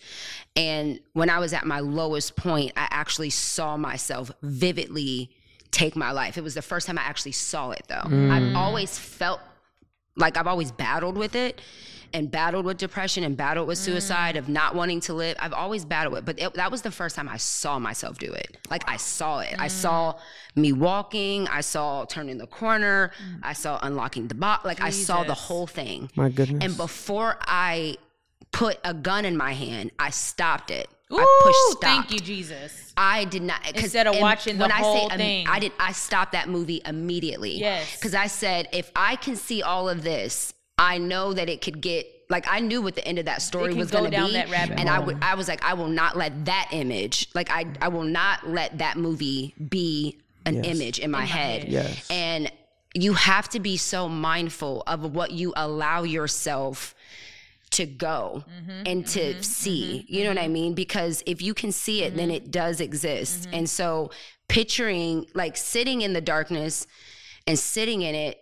And when I was at my lowest point, I actually saw myself vividly take my life. It was the first time I actually saw it though. Mm. I've always felt like I've always battled with it and battled with depression and battled with suicide, mm. of not wanting to live. I've always battled it, but it, that was the first time I saw myself do it. Like I saw it. Mm. I saw me walking. I saw turning the corner. Mm. I saw unlocking the box. Like Jesus. I saw the whole thing. My goodness. And before I put a gun in my hand, I stopped it. Ooh, I pushed stop. Thank you, Jesus. I did not. Instead of watching the when whole I say, thing. I did. I stopped that movie immediately. Yes. Because I said, if I can see all of this, I know that it could get, like I knew what the end of that story was going to be. Down that rabbit and hole. I would, I was like, I will not let that image, like I, I will not let that movie be an yes. image in my in head. head. Yes. And you have to be so mindful of what you allow yourself to go mm-hmm, and to mm-hmm, see, mm-hmm, you know mm-hmm. what I mean? Because if you can see it, mm-hmm. then it does exist. Mm-hmm. And so picturing, like sitting in the darkness and sitting in it,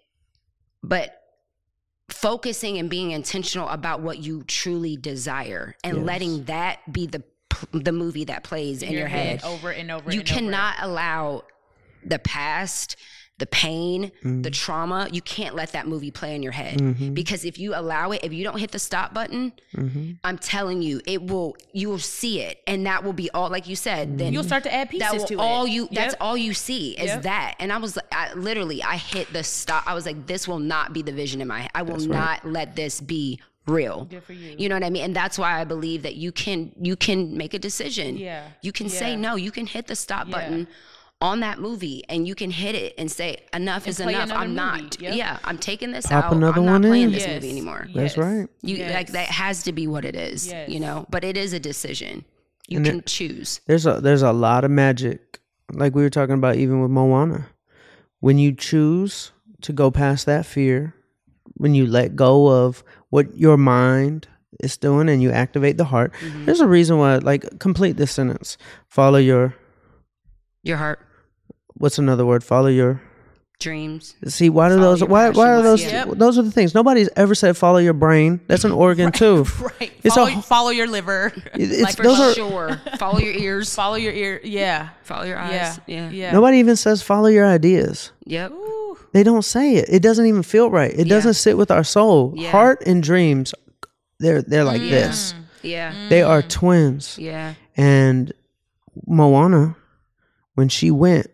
but focusing and being intentional about what you truly desire and yes. letting that be the the movie that plays in, in your, your head. head over and over you and cannot over. allow the past, the pain, mm. the trauma, you can't let that movie play in your head. Mm-hmm. Because if you allow it, if you don't hit the stop button, mm-hmm. I'm telling you, it will, you will see it. And that will be all, like you said, mm-hmm. then you'll start to add pieces that will to all it. You, yep. That's all you see is yep. that. And I was like, I, literally, I hit the stop. I was like, this will not be the vision in my head. I will that's not right. let this be real. Good for you. You know what I mean? And that's why I believe that you can, you can make a decision. Yeah. You can yeah. say no, you can hit the stop yeah. button on that movie and you can hit it and say enough and is enough. I'm movie. not Yep. yeah I'm taking this Pop out another I'm one not playing in. this yes. movie anymore. That's yes. right. You yes. like that has to be what it is. Yes. You know, but it is a decision. You And can there, choose. There's a there's a lot of magic, like we were talking about even with Moana. When you choose to go past that fear, when you let go of what your mind is doing and you activate the heart, mm-hmm. there's a reason why, like, complete this sentence. Follow your Your heart. What's another word? Follow your dreams. See, why do follow those why why are those yep. those are the things. Nobody's ever said follow your brain. That's an organ right, too. Right. It's follow, a, follow your liver. It's, like for those are, sure. Follow your ears. Follow your ear. Yeah. Follow your eyes. Yeah. Yeah. yeah. Nobody even says follow your ideas. Yep. Ooh. They don't say it. It doesn't even feel right. It Yeah. doesn't sit with our soul. Yeah. Heart and dreams, they're they're like Yeah. this. Yeah. They are twins. Yeah. And Moana, when she went,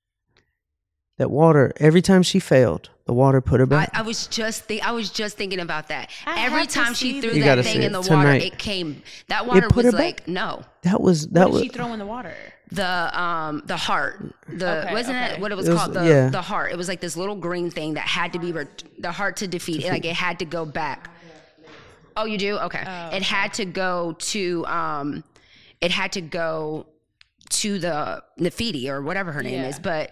that water, every time she failed, the water put her I, back. I was just think I was just thinking about that. I Every have to time see she threw this. You gotta that see thing it in the tonight. water, it came. That water put was her back. like no. that was that What was did she throw in the water? The um the heart. The Okay, wasn't okay. it what it was, It was- called? The yeah. the heart. It was like this little green thing that had to be re- the heart to defeat. It, like it had to go back. Oh, you do? Okay. It had to go to um it had to go to the Nefertiti or whatever her name Yeah. is, but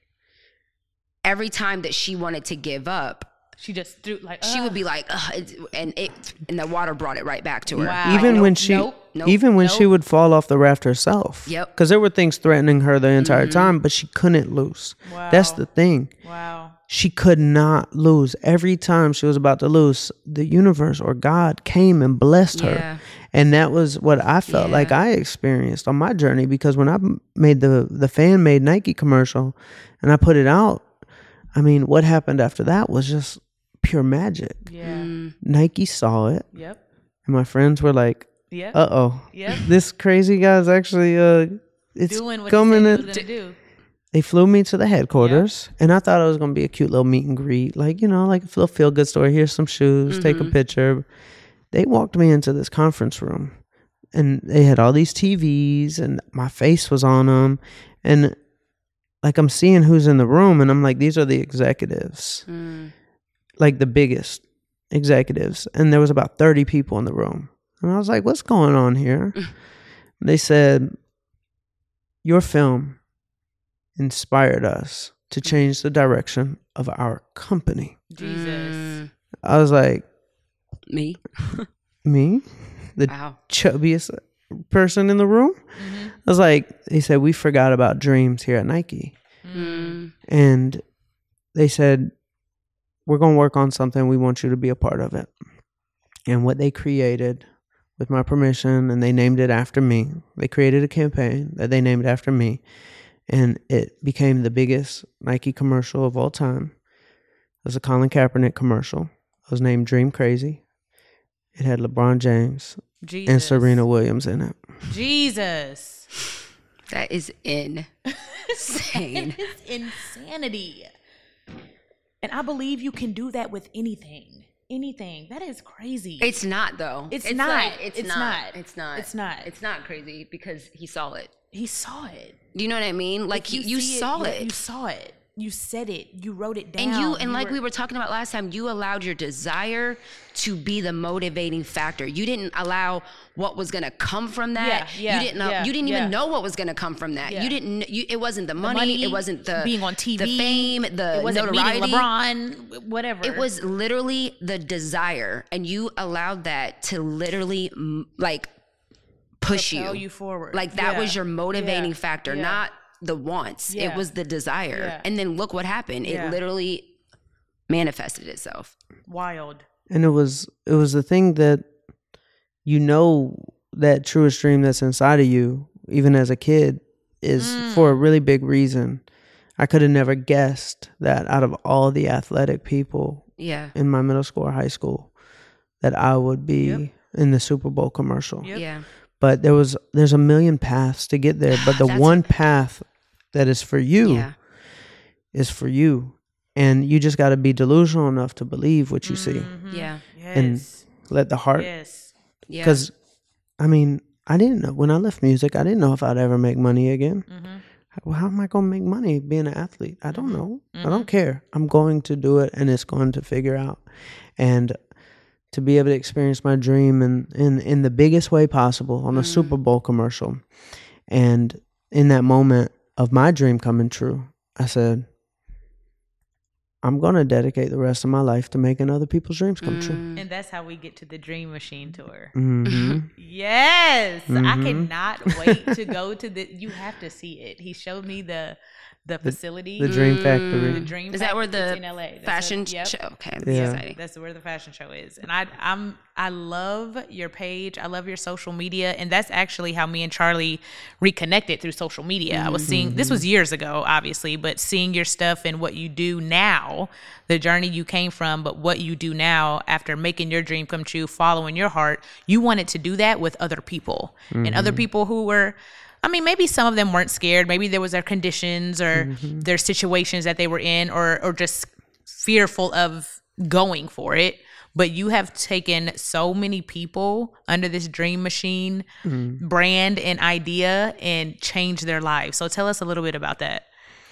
every time that she wanted to give up, She just threw like she ugh. would be like, Ugh, it's, and it, and the water brought it right back to her. Wow. even Nope, when she nope, nope, even when she nope. would fall off the raft herself. Yep. Because there were things threatening her the entire time, but she couldn't lose. That's Wow. the thing. Wow. She could not lose. Every time she was about to lose, the universe or God came and blessed her. Yeah. And that was what I felt Yeah. like I experienced on my journey, because when I m- made the the fan made Nike commercial and I put it out, I mean, what happened after that was just pure magic. Yeah. Mm. Nike saw it, Yep. and my friends were like, Yep. "Uh oh, Yep. this crazy guy's actually uh, it's Doing what coming." he in- said he was gonna do. They flew me to the headquarters, and I thought it was gonna be a cute little meet and greet, like you know, like a little feel good story. Here's some shoes, take a picture. They walked me into this conference room, and they had all these T Vs, and my face was on them, and like I'm seeing who's in the room, and I'm like, these are the executives, Mm. like the biggest executives, and there was about thirty people in the room, and I was like, what's going on here? They said, your film inspired us to change the direction of our company. Jesus. Mm. I was like, Me? me, the Wow. chubbiest person in the room. Mm-hmm. I was like, they said, we forgot about dreams here at Nike. Mm. And they said, we're going to work on something. We want you to be a part of it. And what they created, with my permission, and they named it after me. They created a campaign that they named after me. And it became the biggest Nike commercial of all time. It was a Colin Kaepernick commercial. It was named Dream Crazy. It had LeBron James Jesus. and Serena Williams in it. Jesus. That is insane. It's insanity. And I believe you can do that with anything. Anything. That is crazy. It's not though. It's not. like, it's, It's not. not. It's not. It's not. It's not crazy because he saw it. he saw it. Do you know what I mean? Like If you, you see saw you- it. You saw it. You said it. You wrote it down. And you, and like were- we were talking about last time, you allowed your desire to be the motivating factor. You didn't allow what was going to come from that. Yeah, yeah, you didn't. yeah, you didn't yeah. even know what was going to come from that. Yeah. You didn't. You, it wasn't the money, money, It wasn't the being on T V, the fame, the it wasn't notoriety. meeting LeBron, whatever. It was literally the desire, and you allowed that to literally mm, like push Propel you. you forward. Like that Yeah, was your motivating yeah, factor, yeah. not the wants. Yeah. It was the desire. Yeah. And then look what happened. Yeah. It literally manifested itself. wild. And it was it was the thing that, you know, that truest dream that's inside of you, even as a kid, is Mm. for a really big reason. I could have never guessed that out of all the athletic people Yeah. in my middle school or high school, that I would be Yep. in the Super Bowl commercial. Yep. Yeah. But there was there's a million paths to get there. But the That's- one path that is for you Yeah. is for you. And you just got to be delusional enough to believe what you see. Mhm. Yeah. Yes. And let the heart, yes. Yeah. because I mean, I didn't know when I left music, I didn't know if I'd ever make money again. Mm-hmm. How, how am I going to make money being an athlete? I don't know. I Mm-hmm. don't care. I'm going to do it, and it's going to figure out. And to be able to experience my dream in, in, in the biggest way possible on a Mm-hmm. Super Bowl commercial. And in that moment of my dream coming true, I said, I'm going to dedicate the rest of my life to making other people's dreams come true. Mm. And that's how we get to the Dream Machine tour. hmm Yes, I Mhm. cannot wait to go to the. You have to see it. He showed me the the facility. The Dream The Factory. Dream Is that where Factory. It's the in L A. That's fashion what- yep. show? Okay, that's Yeah. exciting. That's where the fashion show is. And I I'm I love your page. I love your social media. And that's actually how me and Charlie reconnected through social media. I was seeing this was years ago, obviously, but seeing your stuff and what you do now, the journey you came from, but what you do now after making your dream come true, following your heart, you wanted to do that with other people. And other people who were I mean, maybe some of them weren't scared. Maybe there was their conditions or mm-hmm. their situations that they were in, or or just fearful of going for it. But you have taken so many people under this Dream Machine mm. brand and idea and changed their lives. So tell us a little bit about that.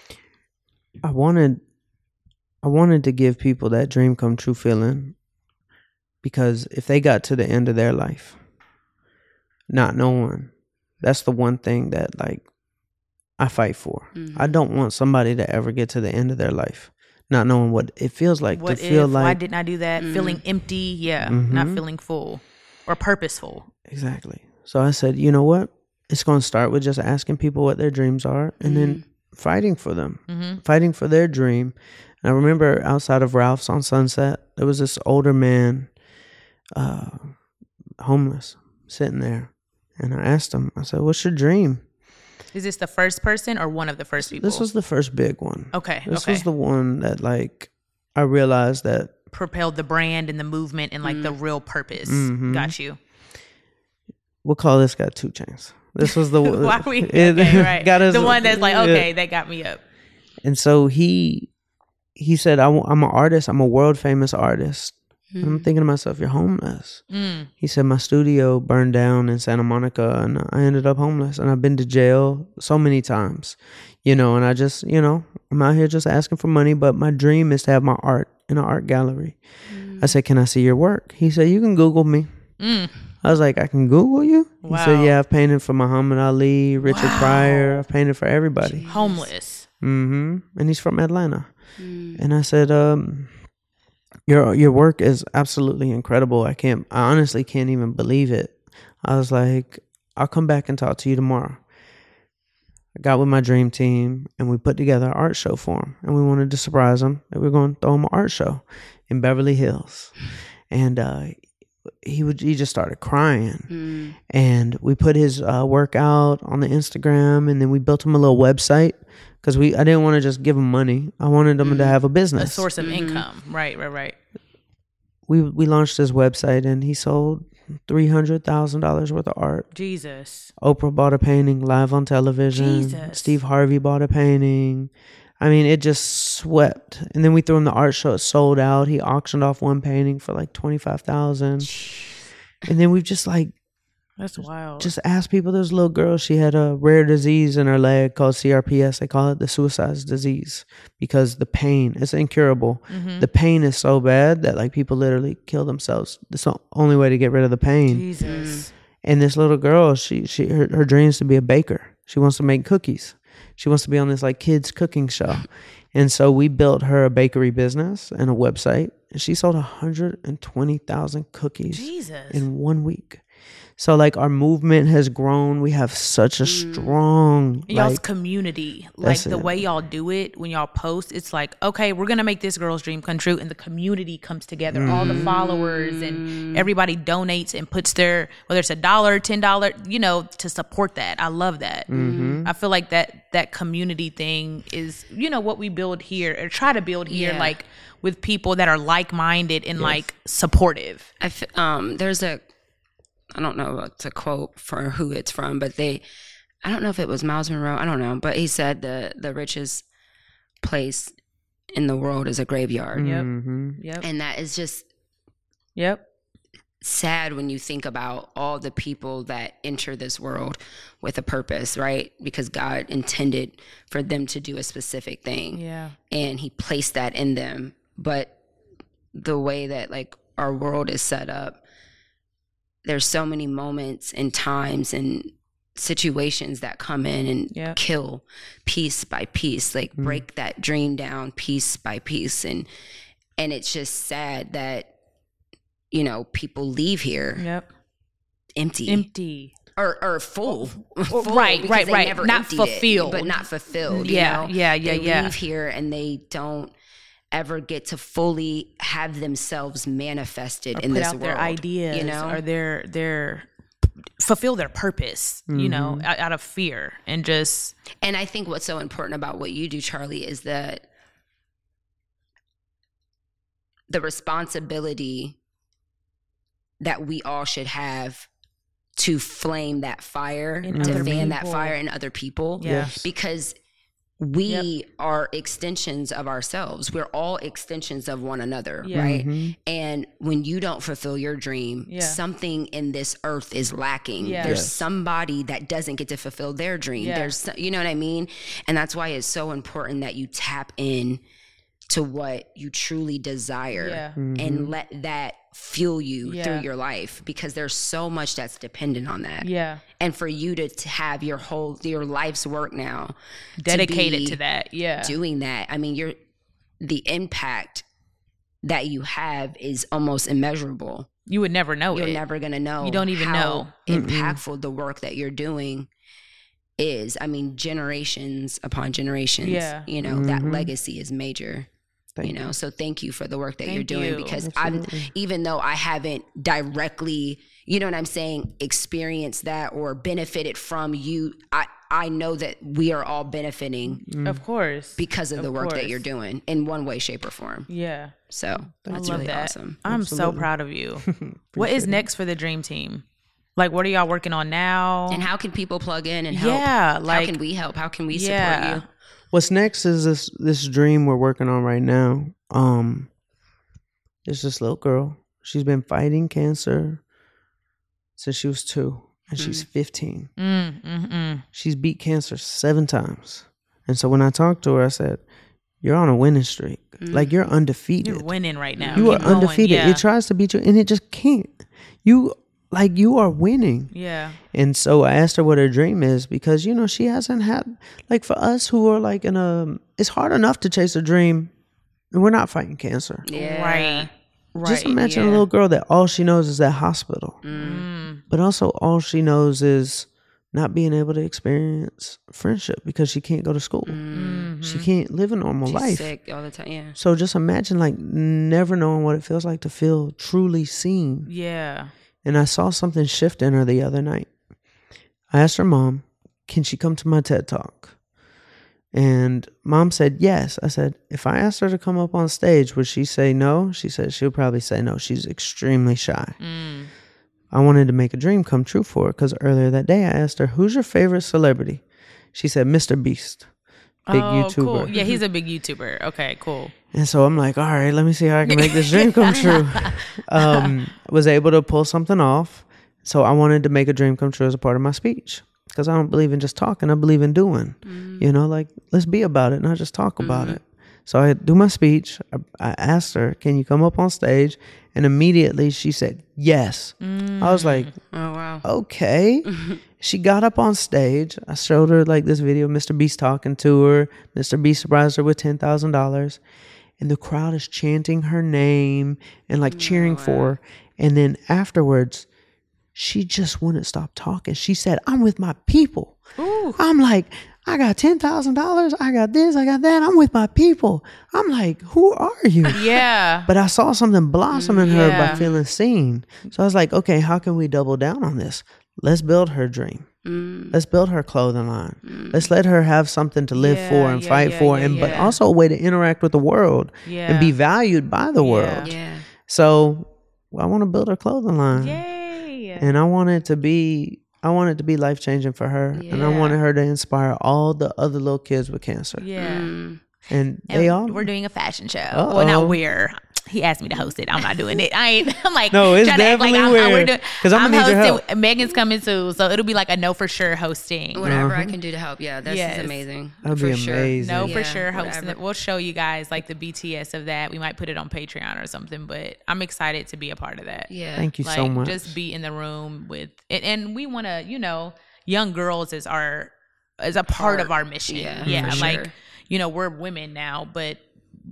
I wanted, I wanted to give people that dream come true feeling, because if they got to the end of their life not knowing, that's the one thing that like I fight for. Mm-hmm. I don't want somebody to ever get to the end of their life not knowing what it feels like what to feel if, like. Why didn't I do that? Mm-hmm. Feeling empty, yeah, mm-hmm. not feeling full or purposeful. Exactly. So I said, you know what? It's going to start with just asking people what their dreams are, and mm-hmm. then fighting for them, mm-hmm. fighting for their dream. And I remember outside of Ralph's on Sunset, there was this older man, uh, homeless, sitting there. And I asked him, I said, what's your dream? Is this the first person or one of the first people? This was the first big one. Okay. This okay. was the one that like, I realized that. Propelled the brand and the movement and like mm. the real purpose. Mm-hmm. Got you. We'll call this guy Two Chainz. This was the one. Why we? Okay, right. got us, the one that's like, okay, yeah. that got me up. And so he, he said, I'm an artist. I'm a world famous artist. Mm. I'm thinking to myself, you're homeless. Mm. He said, my studio burned down in Santa Monica and I ended up homeless, and I've been to jail so many times, you know, and I just, you know, I'm out here just asking for money, but my dream is to have my art in an art gallery. Mm. I said, can I see your work? He said, you can Google me. Mm. I was like, I can Google you? Wow. He said, yeah, I've painted for Muhammad Ali, Richard wow. Pryor. I've painted for everybody. Jeez. Homeless. Mm-hmm. And he's from Atlanta. Mm. And I said, um... Your your work is absolutely incredible. I can't, I honestly can't even believe it. I was like, I'll come back and talk to you tomorrow. I got with my dream team and we put together an art show for him. And we wanted to surprise him that we were going to throw him an art show in Beverly Hills. And uh, he would he just started crying. Mm. And we put his uh, work out on the Instagram, and then we built him a little website. Because we, I didn't want to just give them money. I wanted them mm-hmm. to have a business, a source of mm-hmm. income. Right, right, right. We we launched his website, and he sold three hundred thousand dollars worth of art. Jesus. Oprah bought a painting live on television. Jesus. Steve Harvey bought a painting. I mean, it just swept. And then we threw him the art show. It sold out. He auctioned off one painting for like twenty five thousand dollars. And then we've just like. That's wild. Just ask people. There's a little girl. She had a rare disease in her leg called C R P S. They call it the suicide disease because the pain, it's incurable. Mm-hmm. The pain is so bad that like people literally kill themselves. It's the only way to get rid of the pain. Jesus. And this little girl, she she her, her dream is to be a baker. She wants to make cookies. She wants to be on this like kids cooking show. And so we built her a bakery business and a website. And she sold one hundred twenty thousand cookies Jesus. in one week. So like our movement has grown. We have such a strong mm. y'all's like, community. Like the it. way y'all do it when y'all post, it's like, okay, we're gonna make this girl's dream come true, and the community comes together. Mm. All the followers and everybody donates and puts their, whether it's a dollar, ten dollar, you know, to support that. I love that. Mm-hmm. I feel like that that community thing is, you know, what we build here or try to build here, yeah. like with people that are like minded and yes. like supportive. I f- um there's a. I don't know what to quote for who it's from, but they, I don't know if it was Miles Monroe. I don't know, but he said the the richest place in the world is a graveyard. Yep. Mm-hmm. Yep. And that is just yep. sad when you think about all the people that enter this world with a purpose, right? Because God intended for them to do a specific thing. Yeah. And he placed that in them. But the way that like our world is set up, there's so many moments and times and situations that come in and yep. kill piece by piece, like mm. break that dream down piece by piece. And and it's just sad that, you know, people leave here yep. empty. Empty. or or full, full right, because right, they right. never Not emptied it, fulfilled. but not fulfilled. Yeah, you know? yeah, yeah, they yeah. leave here and they don't ever get to fully have themselves manifested or in put this out world. their ideas, you know, or their their fulfill their purpose, Mm-hmm. you know, out, out of fear and just and I think what's so important about what you do, Charlie, is that the responsibility that we all should have to flame that fire, In to other fan that people. fire in other people. Yeah. Yes. Because we are extensions of ourselves. We're all extensions of one another, Yeah. right? Mhm. And when you don't fulfill your dream, Yeah. something in this earth is lacking. Yeah. There's Yes. somebody that doesn't get to fulfill their dream. Yeah. There's, so- you know what I mean? And that's why it's so important that you tap in to what you truly desire Yeah. and let that fuel you Yeah. through your life, because there's so much that's dependent on that. yeah, And for you to, to have your whole your life's work now dedicated be to that. Yeah, doing that, I mean, you're the impact that you have is almost immeasurable. you would never know You're it. never gonna know. You don't even how know. impactful the work that you're doing is. I mean, generations upon generations. Yeah. You know, that Mhm. legacy is major. Thank you know, so thank you for the work that you're Thank doing, you. because I'm, Absolutely. even though I haven't directly, you know what I'm saying, experienced that or benefited from you, I, I know that we are all benefiting Of course, because of, Of the work that course. you're doing in one way, shape, or form. yeah. So that's I love really that. awesome. I'm so Absolutely. proud of you. What is next for the Dream Team? Like, what are y'all working on now? And how can people plug in and help? Yeah, like- how can we help? How can we support yeah, you? What's next is this this dream we're working on right now. Um, there's this little girl. She's been fighting cancer since she was two, and she's fifteen. Mm, mm, mm. She's beat cancer seven times. And so when I talked to her, I said, "You're on a winning streak. Like you're undefeated. You're winning right now. You are Keep going. undefeated. Yeah. It tries to beat you, and it just can't. You like you are winning." yeah, And so I asked her what her dream is, because, you know, she hasn't had, like, for us who are like in a, it's hard enough to chase a dream and we're not fighting cancer. Yeah. right, right. Just imagine yeah. a little girl that all she knows is that hospital, Mm. but also all she knows is not being able to experience friendship because she can't go to school. Mhm. She can't live a normal She's life. sick all the time. Yeah. So just imagine, like, never knowing what it feels like to feel truly seen. Yeah, And I saw something shift in her the other night. I asked her mom, "Can she come to my TED Talk?" And mom said yes. I said, "If I asked her to come up on stage, would she say no?" She said she'll probably say no. She's extremely shy. mm. I wanted to make a dream come true for her, because earlier that day I asked her, "Who's your favorite celebrity?" She said Mister Beast, big oh, YouTuber. Cool. Yeah, he's a big YouTuber. Okay, cool. And so I'm like, all right, let me see how I can make this dream come true. Um, was able to pull something off. So I wanted to make a dream come true as a part of my speech, because I don't believe in just talking. I believe in doing. You know, like, let's be about it, not just talk about it. So I do my speech. I, I asked her, "Can you come up on stage?" And immediately she said yes. I was like, Oh wow. okay. She got up on stage. I showed her like this video of Mister Beast talking to her. Mister Beast surprised her with ten thousand dollars. And the crowd is chanting her name and like cheering for her. And then afterwards, she just wouldn't stop talking. She said, "I'm with my people." Ooh. I'm like, "I got ten thousand dollars. I got this, I got that. I'm with my people." I'm like, "Who are you?" Yeah, But I saw something blossom in her Yeah. by feeling seen. So I was like, okay, how can we double down on this? Let's build her dream. Mm. Let's build her clothing line. Let's let her have something to live Yeah, for and yeah, fight yeah, for, yeah, and but yeah. also a way to interact with the world yeah. and be valued by the Yeah. world. Yeah. So I want to build her clothing line, Yay. and I want it to be. I want it to be life changing for her, and I Yeah. wanted her to inspire all the other little kids with cancer. Yeah. Mm. And And they all we're doing a fashion show. Uh-oh. Well, not we're. He asked me to host it. I'm not doing it. I ain't. I'm like, No, it's trying to act definitely I'm, weird. we're doing, 'Cause I'm gonna need your hosting. Megan's coming too, so it'll be like a no for sure hosting. Whatever I Uh-huh. can do to help. Yeah, this Yes. is amazing. That'd for be sure. amazing. No, for Yeah, sure hosting whatever. it. We'll show you guys like the B T S of that. We might put it on Patreon or something, but I'm excited to be a part of that. Yeah. Thank you like, so much. just be in the room with, and, and we want to, you know, young girls is our, is a part, Part. of our mission. Yeah, Yeah. for Like, sure. you know, we're women now, but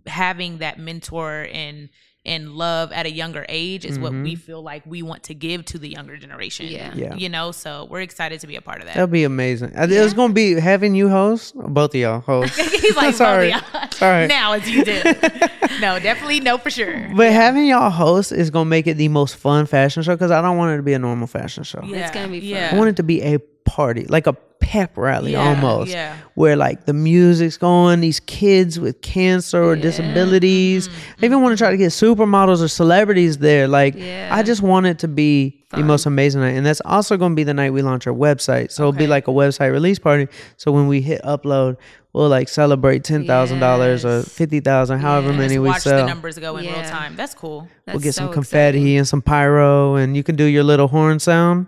having that mentor and and love at a younger age is what we feel like we want to give to the younger generation. Yeah. Yeah. You know, so we're excited to be a part of that. That'll be amazing. I It was gonna be having you host, both of y'all host. He's like, Sorry. "Both of y'all." Sorry. Now it's you do. No, definitely no for sure. But having y'all host is gonna make it the most fun fashion show because I don't want it to be a normal fashion show. Yeah. It's gonna be fun. Yeah. I want it to be a party, like a pep rally Yeah, almost, yeah. where like the music's going, these kids with cancer or disabilities. Mm-hmm. I even want to try to get supermodels or celebrities there. Like, Yeah. I just want it to be the most amazing night. And that's also going to be the night we launch our website. So it'll be Okay. like a website release party. So when we hit upload, we'll like celebrate ten thousand dollars or Yes. fifty thousand, however Yes. many we Watch sell. the numbers go in real Yeah. time. That's cool. We'll That's get some so confetti exciting. and some pyro, and you can do your little horn sound.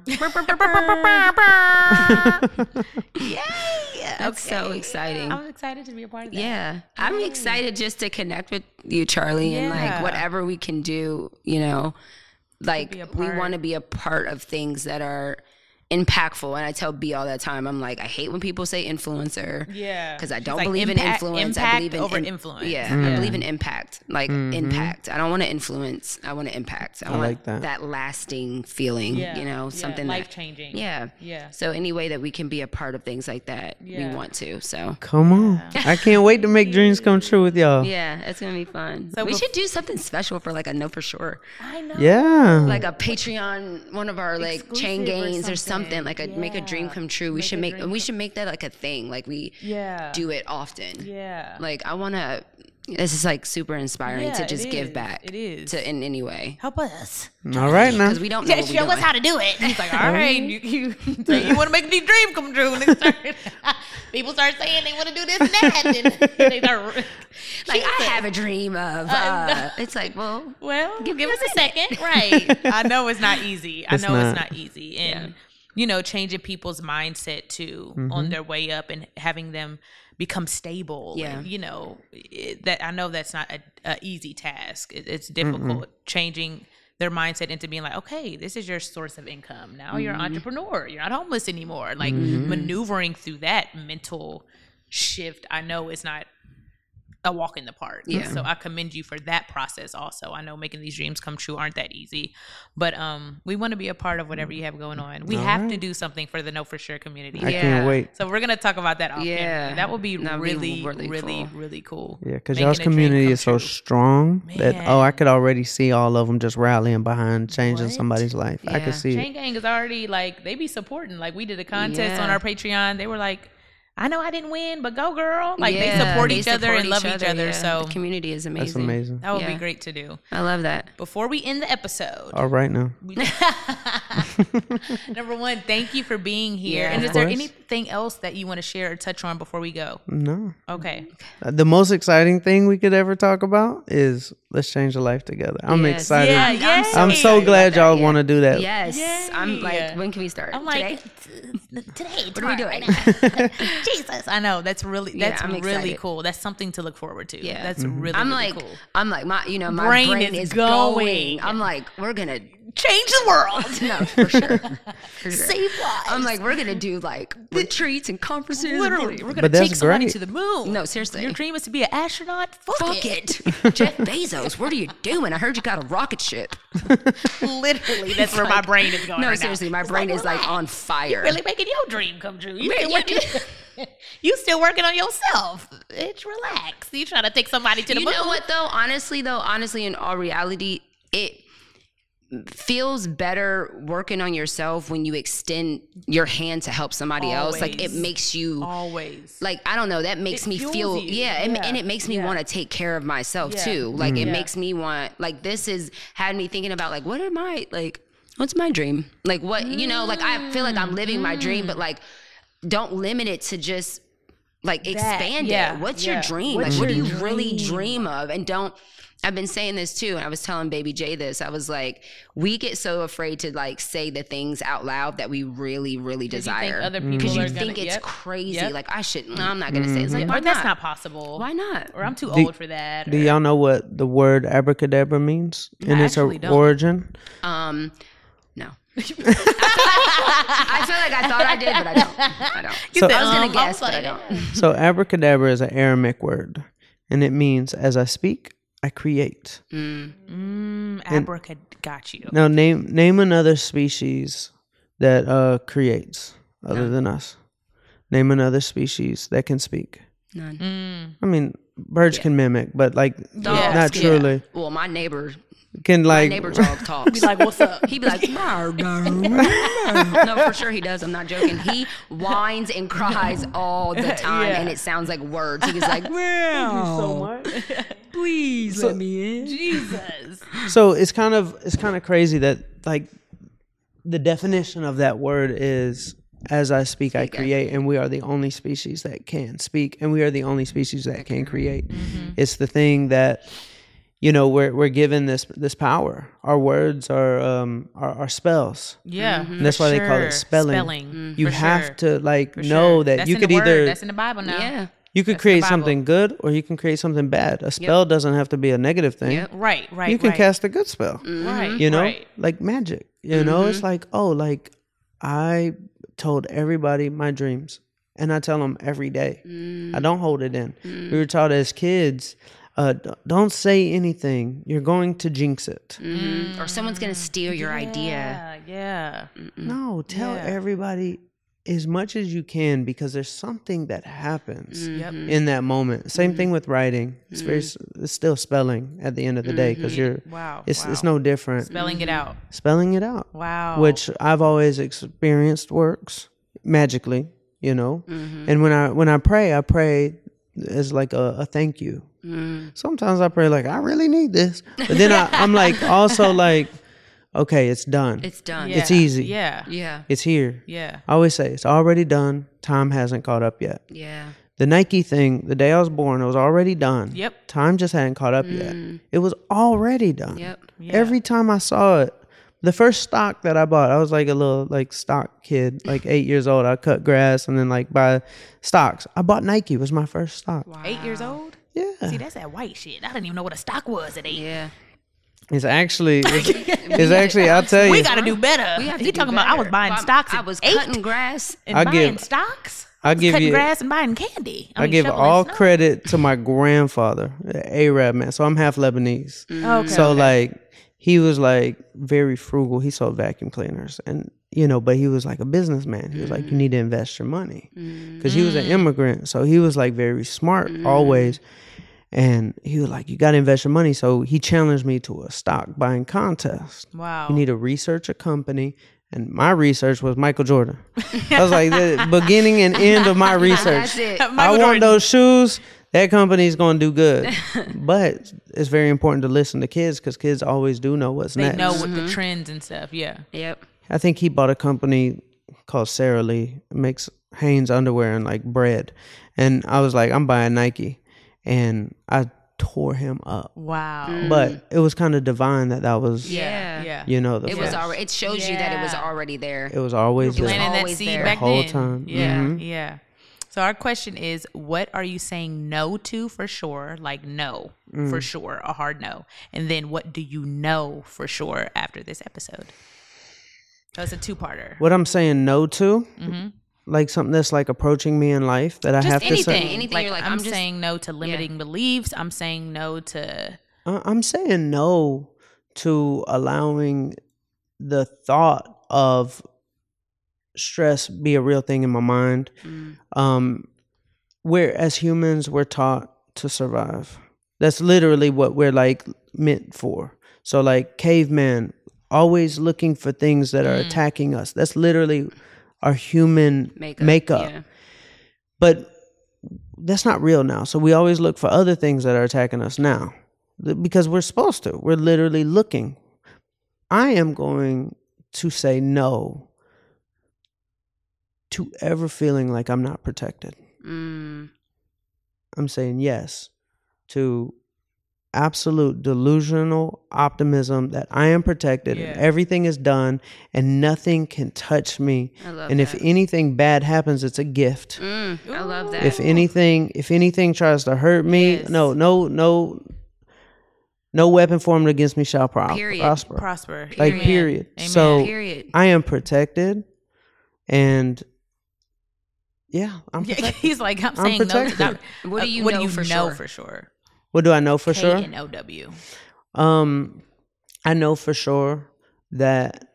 Yay! That's so exciting. I'm excited to be a part of that. Yeah. I'm excited just to connect with you, Charlie, and Yeah. like whatever we can do, you know, like be a we part. want to be a part of things that are impactful. And I tell B all that time, I'm like, I hate when people say influencer. Yeah. Because I She's don't like, believe impact- in influence. I impact believe in over in- influence. Yeah, I believe in impact, like impact. I don't want to influence. I want to impact. I, want like that. that lasting feeling. Yeah. You know, Yeah. something that- Life-changing. Yeah, Yeah. So any way that we can be a part of things like that, Yeah. we want to. So Come on. I can't wait to make dreams come true with y'all. yeah, it's gonna be fun. So we bef- should do something special for like a know for sure, I know. Yeah. like a Patreon, one of our like chain Exclusive or gains or something, something. like a make a dream Yeah. come true. We Make should a make dream and we come- should make that like a thing. Like we Yeah. do it often. Yeah. Like I want to. This is like super inspiring Yeah, to it just give is. back. It is. to in any way Help us. All right now. because we don't know. Yeah, what show we're us doing. how to do it. He's like, all right, you, you, you want to make these dreams come true. And they start, people start saying they want to do this and that. And they start, Like I Jesus. have a dream of. Uh, it's like well, Well, give, Give us us a second. Right. I know it's not easy. I It's know it's not. not easy. And, you know, changing people's mindset too Mm-hmm. on their way up and having them become stable. Yeah. And, you know, it, that I know that's not a, a easy task. It, it's difficult changing their mindset into being like, okay, this is your source of income. Now you're an entrepreneur. You're not homeless anymore. Like maneuvering through that mental shift, I know it's not a walk in the park. Yeah. So I commend you for that process also. I know making these dreams come true aren't that easy, but um, we want to be a part of whatever you have going on. We All have right. to do something for the Know For Sure community. I Yeah. can't wait. So we're going to talk about that off Yeah. camera. That will be That'd be really, really, really really cool. cool. Yeah, because Making y'all's a dream community come is so true. strong that, oh, I Man. could already see all of them just rallying behind changing What? somebody's life. I Yeah. could see Chain it. Gang is already like, they be supporting. Like we did a contest Yeah. on our Patreon. They were like, I know I didn't win, but go girl. Like they Yeah, support they each other support and love each other. yeah. So the community is amazing. That's amazing. that would be Yeah. great to do. I love that. Before we end the episode, All right now. number one, thank you for being here. Yeah. And is Of there course. anything else that you want to share or touch on before we go? No. Okay. The most exciting thing we could ever talk about is let's change a life together. I'm Yes. excited. Yeah, I'm, yeah. I'm so excited glad about that, y'all yeah. want to do that. Yes. I'm Yay. like, when can we start? I'm like, Today? t- today, What are we tomorrow, doing? right now. Jesus, I know that's really Yeah, that's I'm really excited. cool. That's something to look forward to. Yeah. That's really, I'm really like, cool. I'm like, my, you know, my Brain brain, is is, going. going. I'm like, we're gonna Change the world. no for sure, for sure. Save lives. I'm like, we're gonna do like retreats and conferences. and Literally, really- we're gonna But that's take somebody great. to the moon. No, seriously. Your dream is to be an astronaut? Fuck, Fuck it. it, Jeff Bezos. What are you doing? I heard you got a rocket ship. Literally, that's where my brain is going. No, right now. seriously, my It's brain like, is like relax. on fire. Really making your dream come true. You Man, still you working, you still working on yourself. It's relax. You trying to take somebody to the You moon. know what though? Honestly though, honestly in all reality, it feels better working on yourself when you extend your hand to help somebody else. Like it Always. makes you Always. like I don't know, that makes It me fuels feel you. yeah, and, Yeah. and it makes me Yeah. want to take care of myself Yeah. too. Like it Yeah. makes me want like this is had me thinking about like what am I like what's my dream? Like what you know, like I feel like I'm living my dream, but like don't limit it to just like expand yeah, it. What's yeah. your dream? What's like what do your you really dream? dream of? And don't I've been saying this too, and I was telling Baby J this. I was like, we get so afraid to like say the things out loud that we really, really you think desire. other people Because you are think gonna- it's yep. crazy. Yep. Like I should. No, I'm not gonna say. It. It's like Or why that's not? not possible. Why not? Or I'm too Do- old for that. Do or- y'all know what the word abracadabra means in I its actually don't. origin? Um, no. I, feel like, I feel like I thought I did, but I don't. I don't. You So- said, I was gonna um, guess, I was but I like, don't. So abracadabra is an Aramaic word, and it means as I speak, I create. Mm. Mm, abracad got you. Now name name another species that uh, creates other None. than us. Name another species that can speak. None. Mm. I mean, birds Yeah. can mimic, but like Yeah. not Yeah. truly. Well, my neighbor, Can my like neighbor dog talks. Be like, what's up? He'd be like, "Meow, meow, meow." No, for sure he does. I'm not joking. He whines and cries all the time, Yeah. and it sounds like words. He's like, "Meow, so much. please let me in." Jesus. So it's kind of it's kind of crazy that like the definition of that word is as I speak, I create, and we are the only species that can speak, and we are the only species that can create. Mm-hmm. It's the thing that you know we're we're given this this power. Our words are um are, are spells. Yeah. And that's why they call it spelling. Spelling. You for have sure. to like For know sure. that That's you in could the word. either That's in the Bible now. Yeah. you could That's in create the Bible. something good or you can create something bad. A spell doesn't have to be a negative thing. Yep. Right, right, You can right. cast a good spell. Right. You know, Right. like magic. You know, it's like, oh, like I told everybody my dreams and I tell them every day. I don't hold it in. We were taught as kids, uh, d- don't say anything. You're going to jinx it. Mhm. Or someone's gonna steal your idea. Yeah, yeah. No, tell Yeah. everybody as much as you can because there's something that happens Yep. in that moment. Same thing with writing. It's very, s- it's still spelling at the end of the day because you're, Wow. it's wow. it's no different. Spelling it out. Spelling it out. Wow. Which I've always experienced works magically, you know. And when I when I pray, I pray as like a, a thank you. Sometimes I pray like I really need this, but then I, I'm like also like, okay, it's done. It's done. Yeah. It's easy. Yeah. Yeah. It's here. Yeah. I always say it's already done. Time hasn't caught up yet. Yeah. The Nike thing, the day I was born, it was already done. Yep. Time just hadn't caught up yet. It was already done. Yep. Yeah. Every time I saw it, the first stock that I bought, I was like a little like stock kid, like eight years old. I cut grass and then like buy stocks. I bought Nike. Was my first stock. Eight years old? Yeah. See, that's that white shit. I didn't even know what a stock was at eight. Yeah. It's actually, it's, it's actually, I'll tell you. We got to do better. We have to He do talking about I was better. buying Well, stocks I at was eight cutting grass. and I buying give- stocks. I give cutting you- grass and buying candy. I, I mean, give shoveling all snow. credit to my grandfather, Arab man. So I'm half Lebanese. Okay. So like he was like very frugal. He sold vacuum cleaners, and you know, but he was like a businessman. He was like, you need to invest your money because he was an immigrant. So he was like very smart always, and he was like, you got to invest your money. So he challenged me to a stock buying contest. Wow. You need to research a company. And my research was Michael Jordan. I was like, the beginning and end of my research. That's it. I Michael want Jordan. those shoes. That company's going to do good. But it's very important to listen to kids because kids always do know what's They next. know what the trends and stuff. Yeah. Yep. I think he bought a company called Sara Lee. It makes Hanes underwear and like bread. And I was like, I'm buying Nike. And I tore him up. Wow. But it was kind of divine that that was, Yeah. Yeah. you know, the It was first. already. It shows you that it was Yeah. already there. It was always there. Planting that always seed there. back The whole then. time. Yeah. Mhm. Yeah. So our question is, what are you saying no to for sure? Like no Mm. for sure, a hard no. And then what do you know for sure after this episode? So it's a two-parter. What I'm saying no to, Mm-hmm. like something that's like approaching me in life that I Just have to anything, say. anything. Like, you're like, I'm, I'm, just. saying no to limiting beliefs. I'm saying no to Uh, I'm saying no to allowing the thought of stress be a real thing in my mind. Mm. Um, we're as humans, we're taught to survive. That's literally what we're like meant for. So like caveman, always looking for things that are attacking us. That's literally our human Makeup. makeup. Yeah. But that's not real now. So we always look for other things that are attacking us now Th- because we're supposed to. We're literally looking. I am going to say no to ever feeling like I'm not protected. Mm. I'm saying yes to absolute delusional optimism that I am protected Yeah. and everything is done and nothing can touch me. I love And that. if anything bad happens, it's a gift. Mm, I love that. If anything, if anything tries to hurt me, Yes. no, no, no, no weapon formed against me shall pro- Period. prosper. prosper. Like Amen. period. Amen. So Period. I am protected, and yeah, I'm Yeah, protected. he's like, I'm I'm saying no. To protected. that. What do Uh, you what know do you for know sure? for sure? What do I know for sure? K N O W. Um, I know for sure that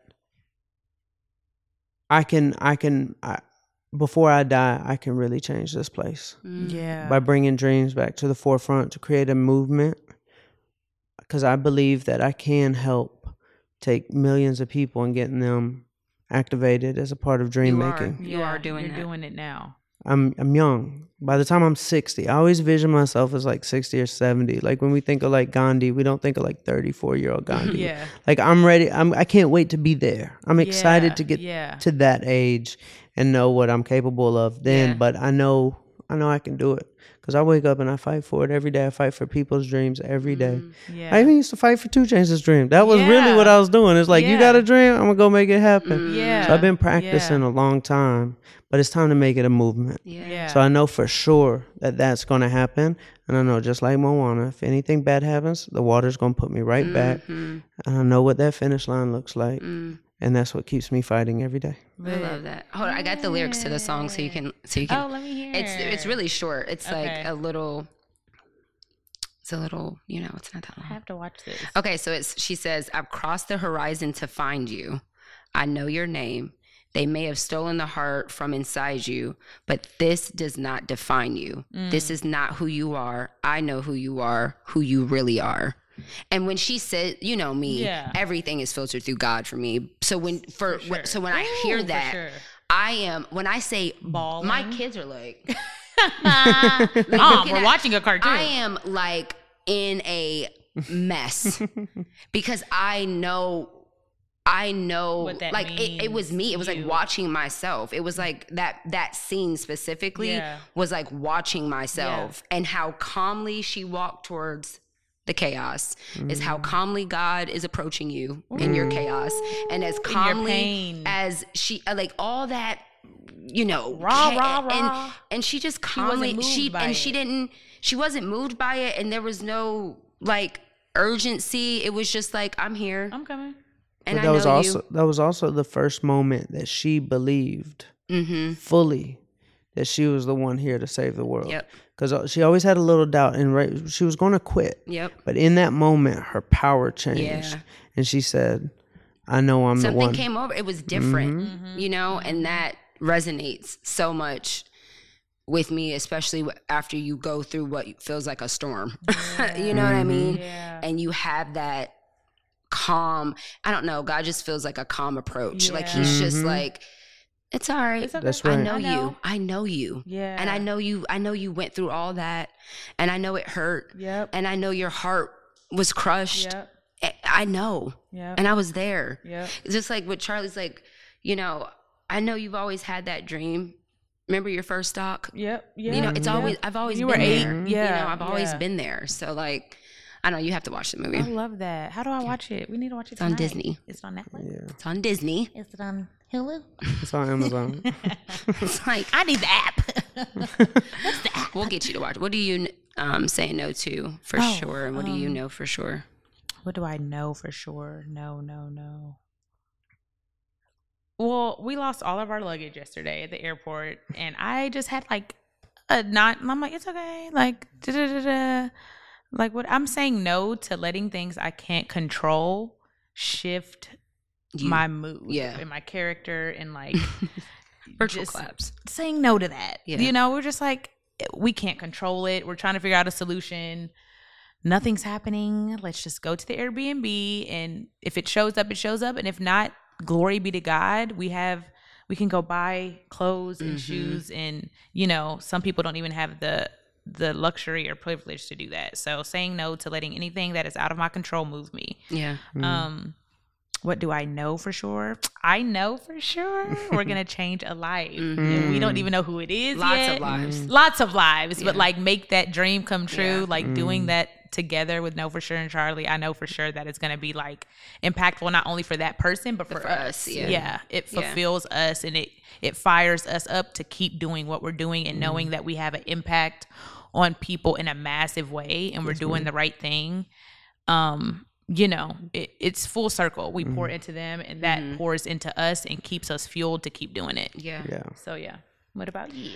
I can, I can, I, before I die, I can really change this place Yeah. by bringing dreams back to the forefront to create a movement. Because I believe that I can help take millions of people and getting them activated as a part of dream You are. making. You are doing You're that. doing it now. I'm I'm young. By the time I'm sixty, I always vision myself as like sixty or seventy. Like when we think of like Gandhi, we don't think of like thirty-four year old Gandhi. Yeah. Like I'm ready. I'm I can't wait to be there. I'm excited Yeah, to get yeah. to that age and know what I'm capable of then. Yeah. But I know I know I can do it because I wake up and I fight for it every day. I fight for people's dreams every day. Yeah. I even used to fight for Two Chainz's dream. That was really Yeah. what I was doing. It's like, you Yeah. got a dream, I'm gonna go make it happen. Yeah. So I've been practicing Yeah. a long time, but it's time to make it a movement. Yeah. Yeah. So I know for sure that that's going to happen. And I know just like Moana, if anything bad happens, the water's going to put me right back. Mm-hmm. And I know what that finish line looks like. Mm. And that's what keeps me fighting every day. I love that. Hold on, I got the lyrics to the song, so you can, so you can. Oh, let me hear. It's it's really short. It's like Okay. a little. It's a little, you know, it's not that I long. have to watch this. Okay, so it's she says, "I've crossed the horizon to find you. I know your name. They may have stolen the heart from inside you, but this does not define you. Mm. This is not who you are. I know who you are, who you really are." And when she said, you know me, Yeah. everything is filtered through God for me. So when for, For sure. so when I hear Ooh, for that, sure. I am when I say Bawling. my kids are like, Mom, looking we're at- watching a cartoon. I am like in a mess because I know, I know, What that like it, it was me. It was means, like you. watching myself. It was like that, that scene specifically Yeah. was like watching myself and how calmly she walked towards the chaos is how calmly God is approaching you in your chaos. And as your calmly pain. as she, uh, like all that, you know, Rah, ca- rah, and, rah. and she just wasn't calmly, moved she, by and it. she didn't, she wasn't moved by it. And there was no like urgency. It was just like, I'm here I'm coming. and but I that was know also you. that was also the first moment that she believed Mm-hmm. fully that she was the one here to save the world. Yep. Because she always had a little doubt, and right, she was going to quit. Yep. But in that moment, her power changed, Yeah. and she said, "I know I'm the Something one." came over. It was different, Mm-hmm. you know, and that resonates so much with me, especially wh- after you go through what feels like a storm. You know what I mean? Yeah. And you have that calm, I don't know, God just feels like a calm approach. Like Yeah. he's just Mhm. like, it's all right. It's okay. That's I right. know, I know. you. I know you. Yeah. And I know you I know you went through all that. And I know it hurt. Yep. And I know your heart was crushed. Yep. I- I know. Yep. And I was there. Yep. It's just like what Charlie's like, you know, I know you've always had that dream. Remember your first doc? Yep. Yeah. You know, it's Yep. always I've always You been were eight. there. Yeah. You know, I've always yeah. been there. So like, I don't know, you have to watch the movie. I love that. How do I watch it? We need to watch it. It's on tonight. Disney. It's on Netflix. Yeah, It's on Disney. Is it on Hulu? it's on Amazon. It's like I need the app. What's the app? we'll get you to watch. What do you um, say no to for Oh, sure? And what do you um, know for sure? What do I know for sure? No, no, no. Well, we lost all of our luggage yesterday at the airport, and I just had like a not. I'm like, it's okay. Like, da da da da. Like, what I'm saying no to letting things I can't control shift You- my mood, yeah. and my character, and like Virtual just claps. saying no to that. Yeah. You know, we're just like, we can't control it. We're trying to figure out a solution. Nothing's happening. Let's just go to the Airbnb. And if it shows up, it shows up. And if not, glory be to God. We have, we can go buy clothes and Mhm. shoes. And, you know, some people don't even have the, the luxury or privilege to do that. So saying no to letting anything that is out of my control move me. Yeah. Um, what do I know for sure? I know for sure we're gonna change a life. And we don't even know who it is Lots yet. of lives. Lots of lives, but Yeah. like make that dream come true. Yeah. Like doing that together with Know for Sure and Charlie, I know for sure that it's gonna be like impactful not only for that person but for, for us. us, yeah. it Yeah. fulfills us and it it fires us up to keep doing what we're doing and knowing that we have an impact on people in a massive way and we're doing the right thing. Um, you know, it, it's full circle. We pour into them and that Mm-hmm. pours into us and keeps us fueled to keep doing it. Yeah. Yeah. So yeah. What about you?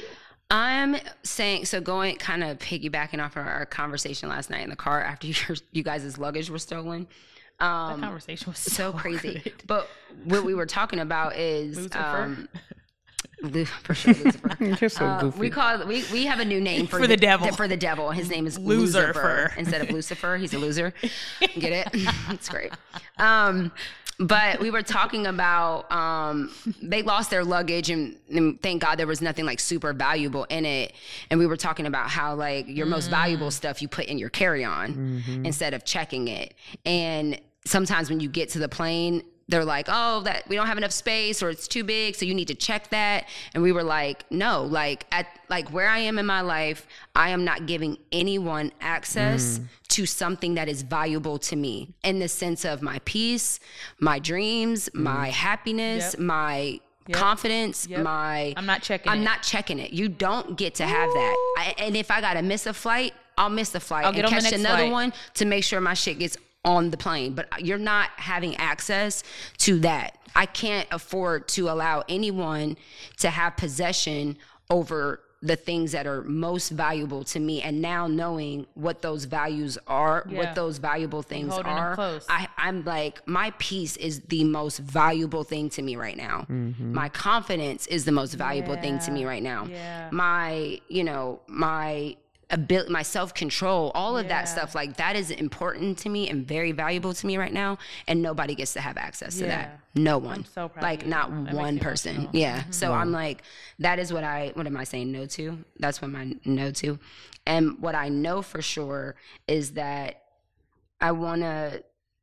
I'm saying, so going kind of piggybacking off our, our conversation last night in the car after your, you guys' luggage was stolen. Um, That conversation was so, so crazy. good. But what we were talking about is Lucifer? um, Lu- for sure, Lucifer. You're so Uh, goofy. we call we we have a new name for, For the devil. For the devil, his name is Loserfer. Lucifer instead of Lucifer. He's a loser. Get it? It's great. Um, but we were talking about um, they lost their luggage, and, and thank God there was nothing like super valuable in it. And we were talking about how like your most valuable stuff you put in your carry-on Mm-hmm. instead of checking it. And sometimes when you get to the plane, they're like, oh, that we don't have enough space or it's too big, so you need to check that. And we were like, no, like at like where I am in my life, I am not giving anyone access Mm. to something that is valuable to me in the sense of my peace, my dreams, Mm. my happiness, Yep. my Yep. confidence, Yep. my I'm not checking I'm it. not checking it. You don't get to have that. I, and if I gotta miss a flight, I'll miss the flight I'll get and on the catch next another flight. one to make sure my shit gets on the plane. But you're not having access to that. I can't afford to allow anyone to have possession over the things that are most valuable to me. And now knowing what those values are, Yeah. what those valuable things holding them are, close. I, I'm like, my peace is the most valuable thing to me right now. My confidence is the most valuable thing to me right now. Yeah. My, you know, my ability, my self-control, all of Yeah. that stuff, like that is important to me and very valuable to me right now. And nobody gets to have access to Yeah. that. No one. I'm so proud like of you. not That makes one me person. emotional. Yeah. So I'm like, that is what I, what am I saying no to? That's what my no to. And what I know for sure is that I want to,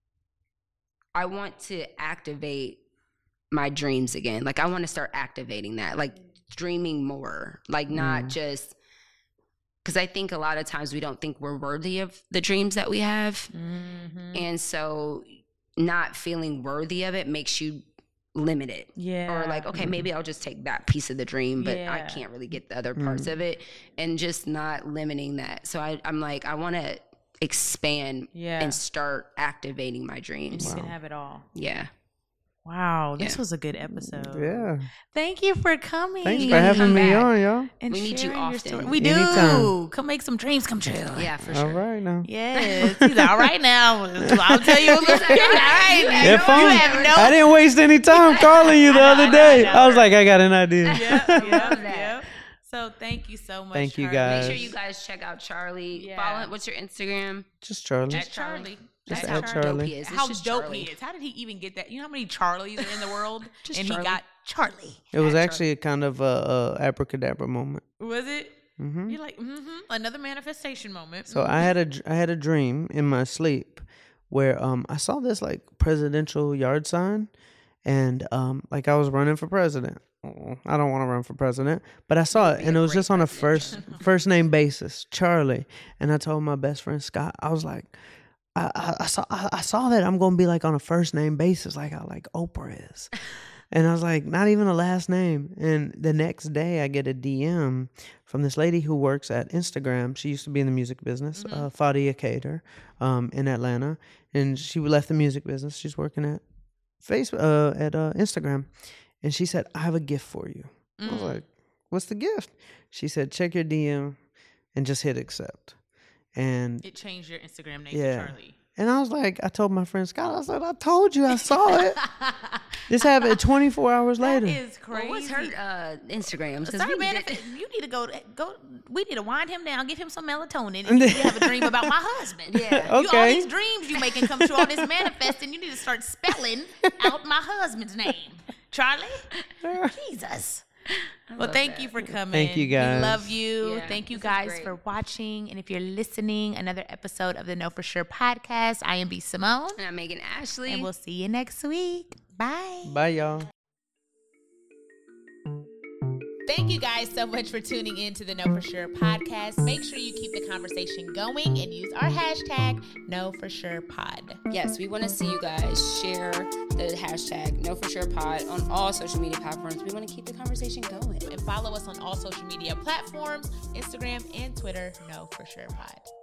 I want to activate my dreams again. Like I want to start activating that, like dreaming more, like not just, because I think a lot of times we don't think we're worthy of the dreams that we have. Mm-hmm. And so not feeling worthy of it makes you limit it. Yeah. Or like, okay, maybe I'll just take that piece of the dream, but I Yeah. can't really get the other parts of it, and just not limiting that. So I, I'm like, I want to expand Yeah. and start activating my dreams. You can have it all. Yeah. Wow, this Yeah. was a good episode. Yeah. Thank you for coming. Thanks for gotta having come me back. on, y'all. And We need you sharing your often. story. We do. Anytime. Come make some dreams come true. Yeah, for All sure. right now. Yes. He's all right now. I'll tell you. All right. now. If You only- have no. I didn't waste any time calling you the I know, other I know, day. I know. I was like, I got an idea. Yep, love yep, that. yep. So thank you so much. Thank you, Charlie. guys. Make sure you guys check out Charlie. Yeah. Follow. What's your Instagram? Just Charlie. At Charlie. Just At at How Charlie. dope he is. It's How just dope Charlie. he is. How did he even get that? You know how many Charlies are in the world? Just and Charlie. he got Charlie. It was At actually a kind of a, a abracadabra moment. Was it? hmm You're like, mm-hmm. Another manifestation moment. So I had a dr- I had a dream in my sleep where um I saw this like presidential yard sign, and um like I was running for president. Oh, I don't want to run for president, but I saw it, be and a it was great just on a president. first first name basis, Charlie. And I told my best friend Scott, I was like, I, I, I saw I, I saw that I'm gonna be like on a first name basis, like how like Oprah is. And I was like, not even a last name. And the next day, I get a D M from this lady who works at Instagram. She used to be in the music business, uh, Fadia Cater, um, in Atlanta. And she left the music business. She's working at Facebook, uh, at uh, Instagram. And she said, I have a gift for you. I was like, what's the gift? She said, check your D M and just hit accept. And It changed your Instagram name Yeah. to Charlie. and I was like, I told my friend Scott, I said, I told you I saw it. This happened twenty-four hours That later. is crazy. Well, what's her uh, Instagram? 'Cause Sorry, we man. did- If, you need to go. Go. We need to wind him down. Give him some melatonin. And you have a dream about my husband. Yeah. You, all Okay. these dreams you making come true. All this manifesting. You need to start spelling out my husband's name, Charlie. Jesus. Well, thank you for coming. Thank you, guys. We love you. Yeah, thank you this is guys great. for watching. And if you're listening, another episode of the Know For Sure podcast. I am B. Simone. And I'm Megan Ashley. And we'll see you next week. Bye. Bye, y'all. Thank you guys so much for tuning in to the Know For Sure podcast. Make sure you keep the conversation going and use our hashtag Know For Sure Pod. Yes, we want to see you guys share the hashtag Know For Sure Pod on all social media platforms. We want to keep the conversation going. And follow us on all social media platforms, Instagram and Twitter, Know For Sure Pod.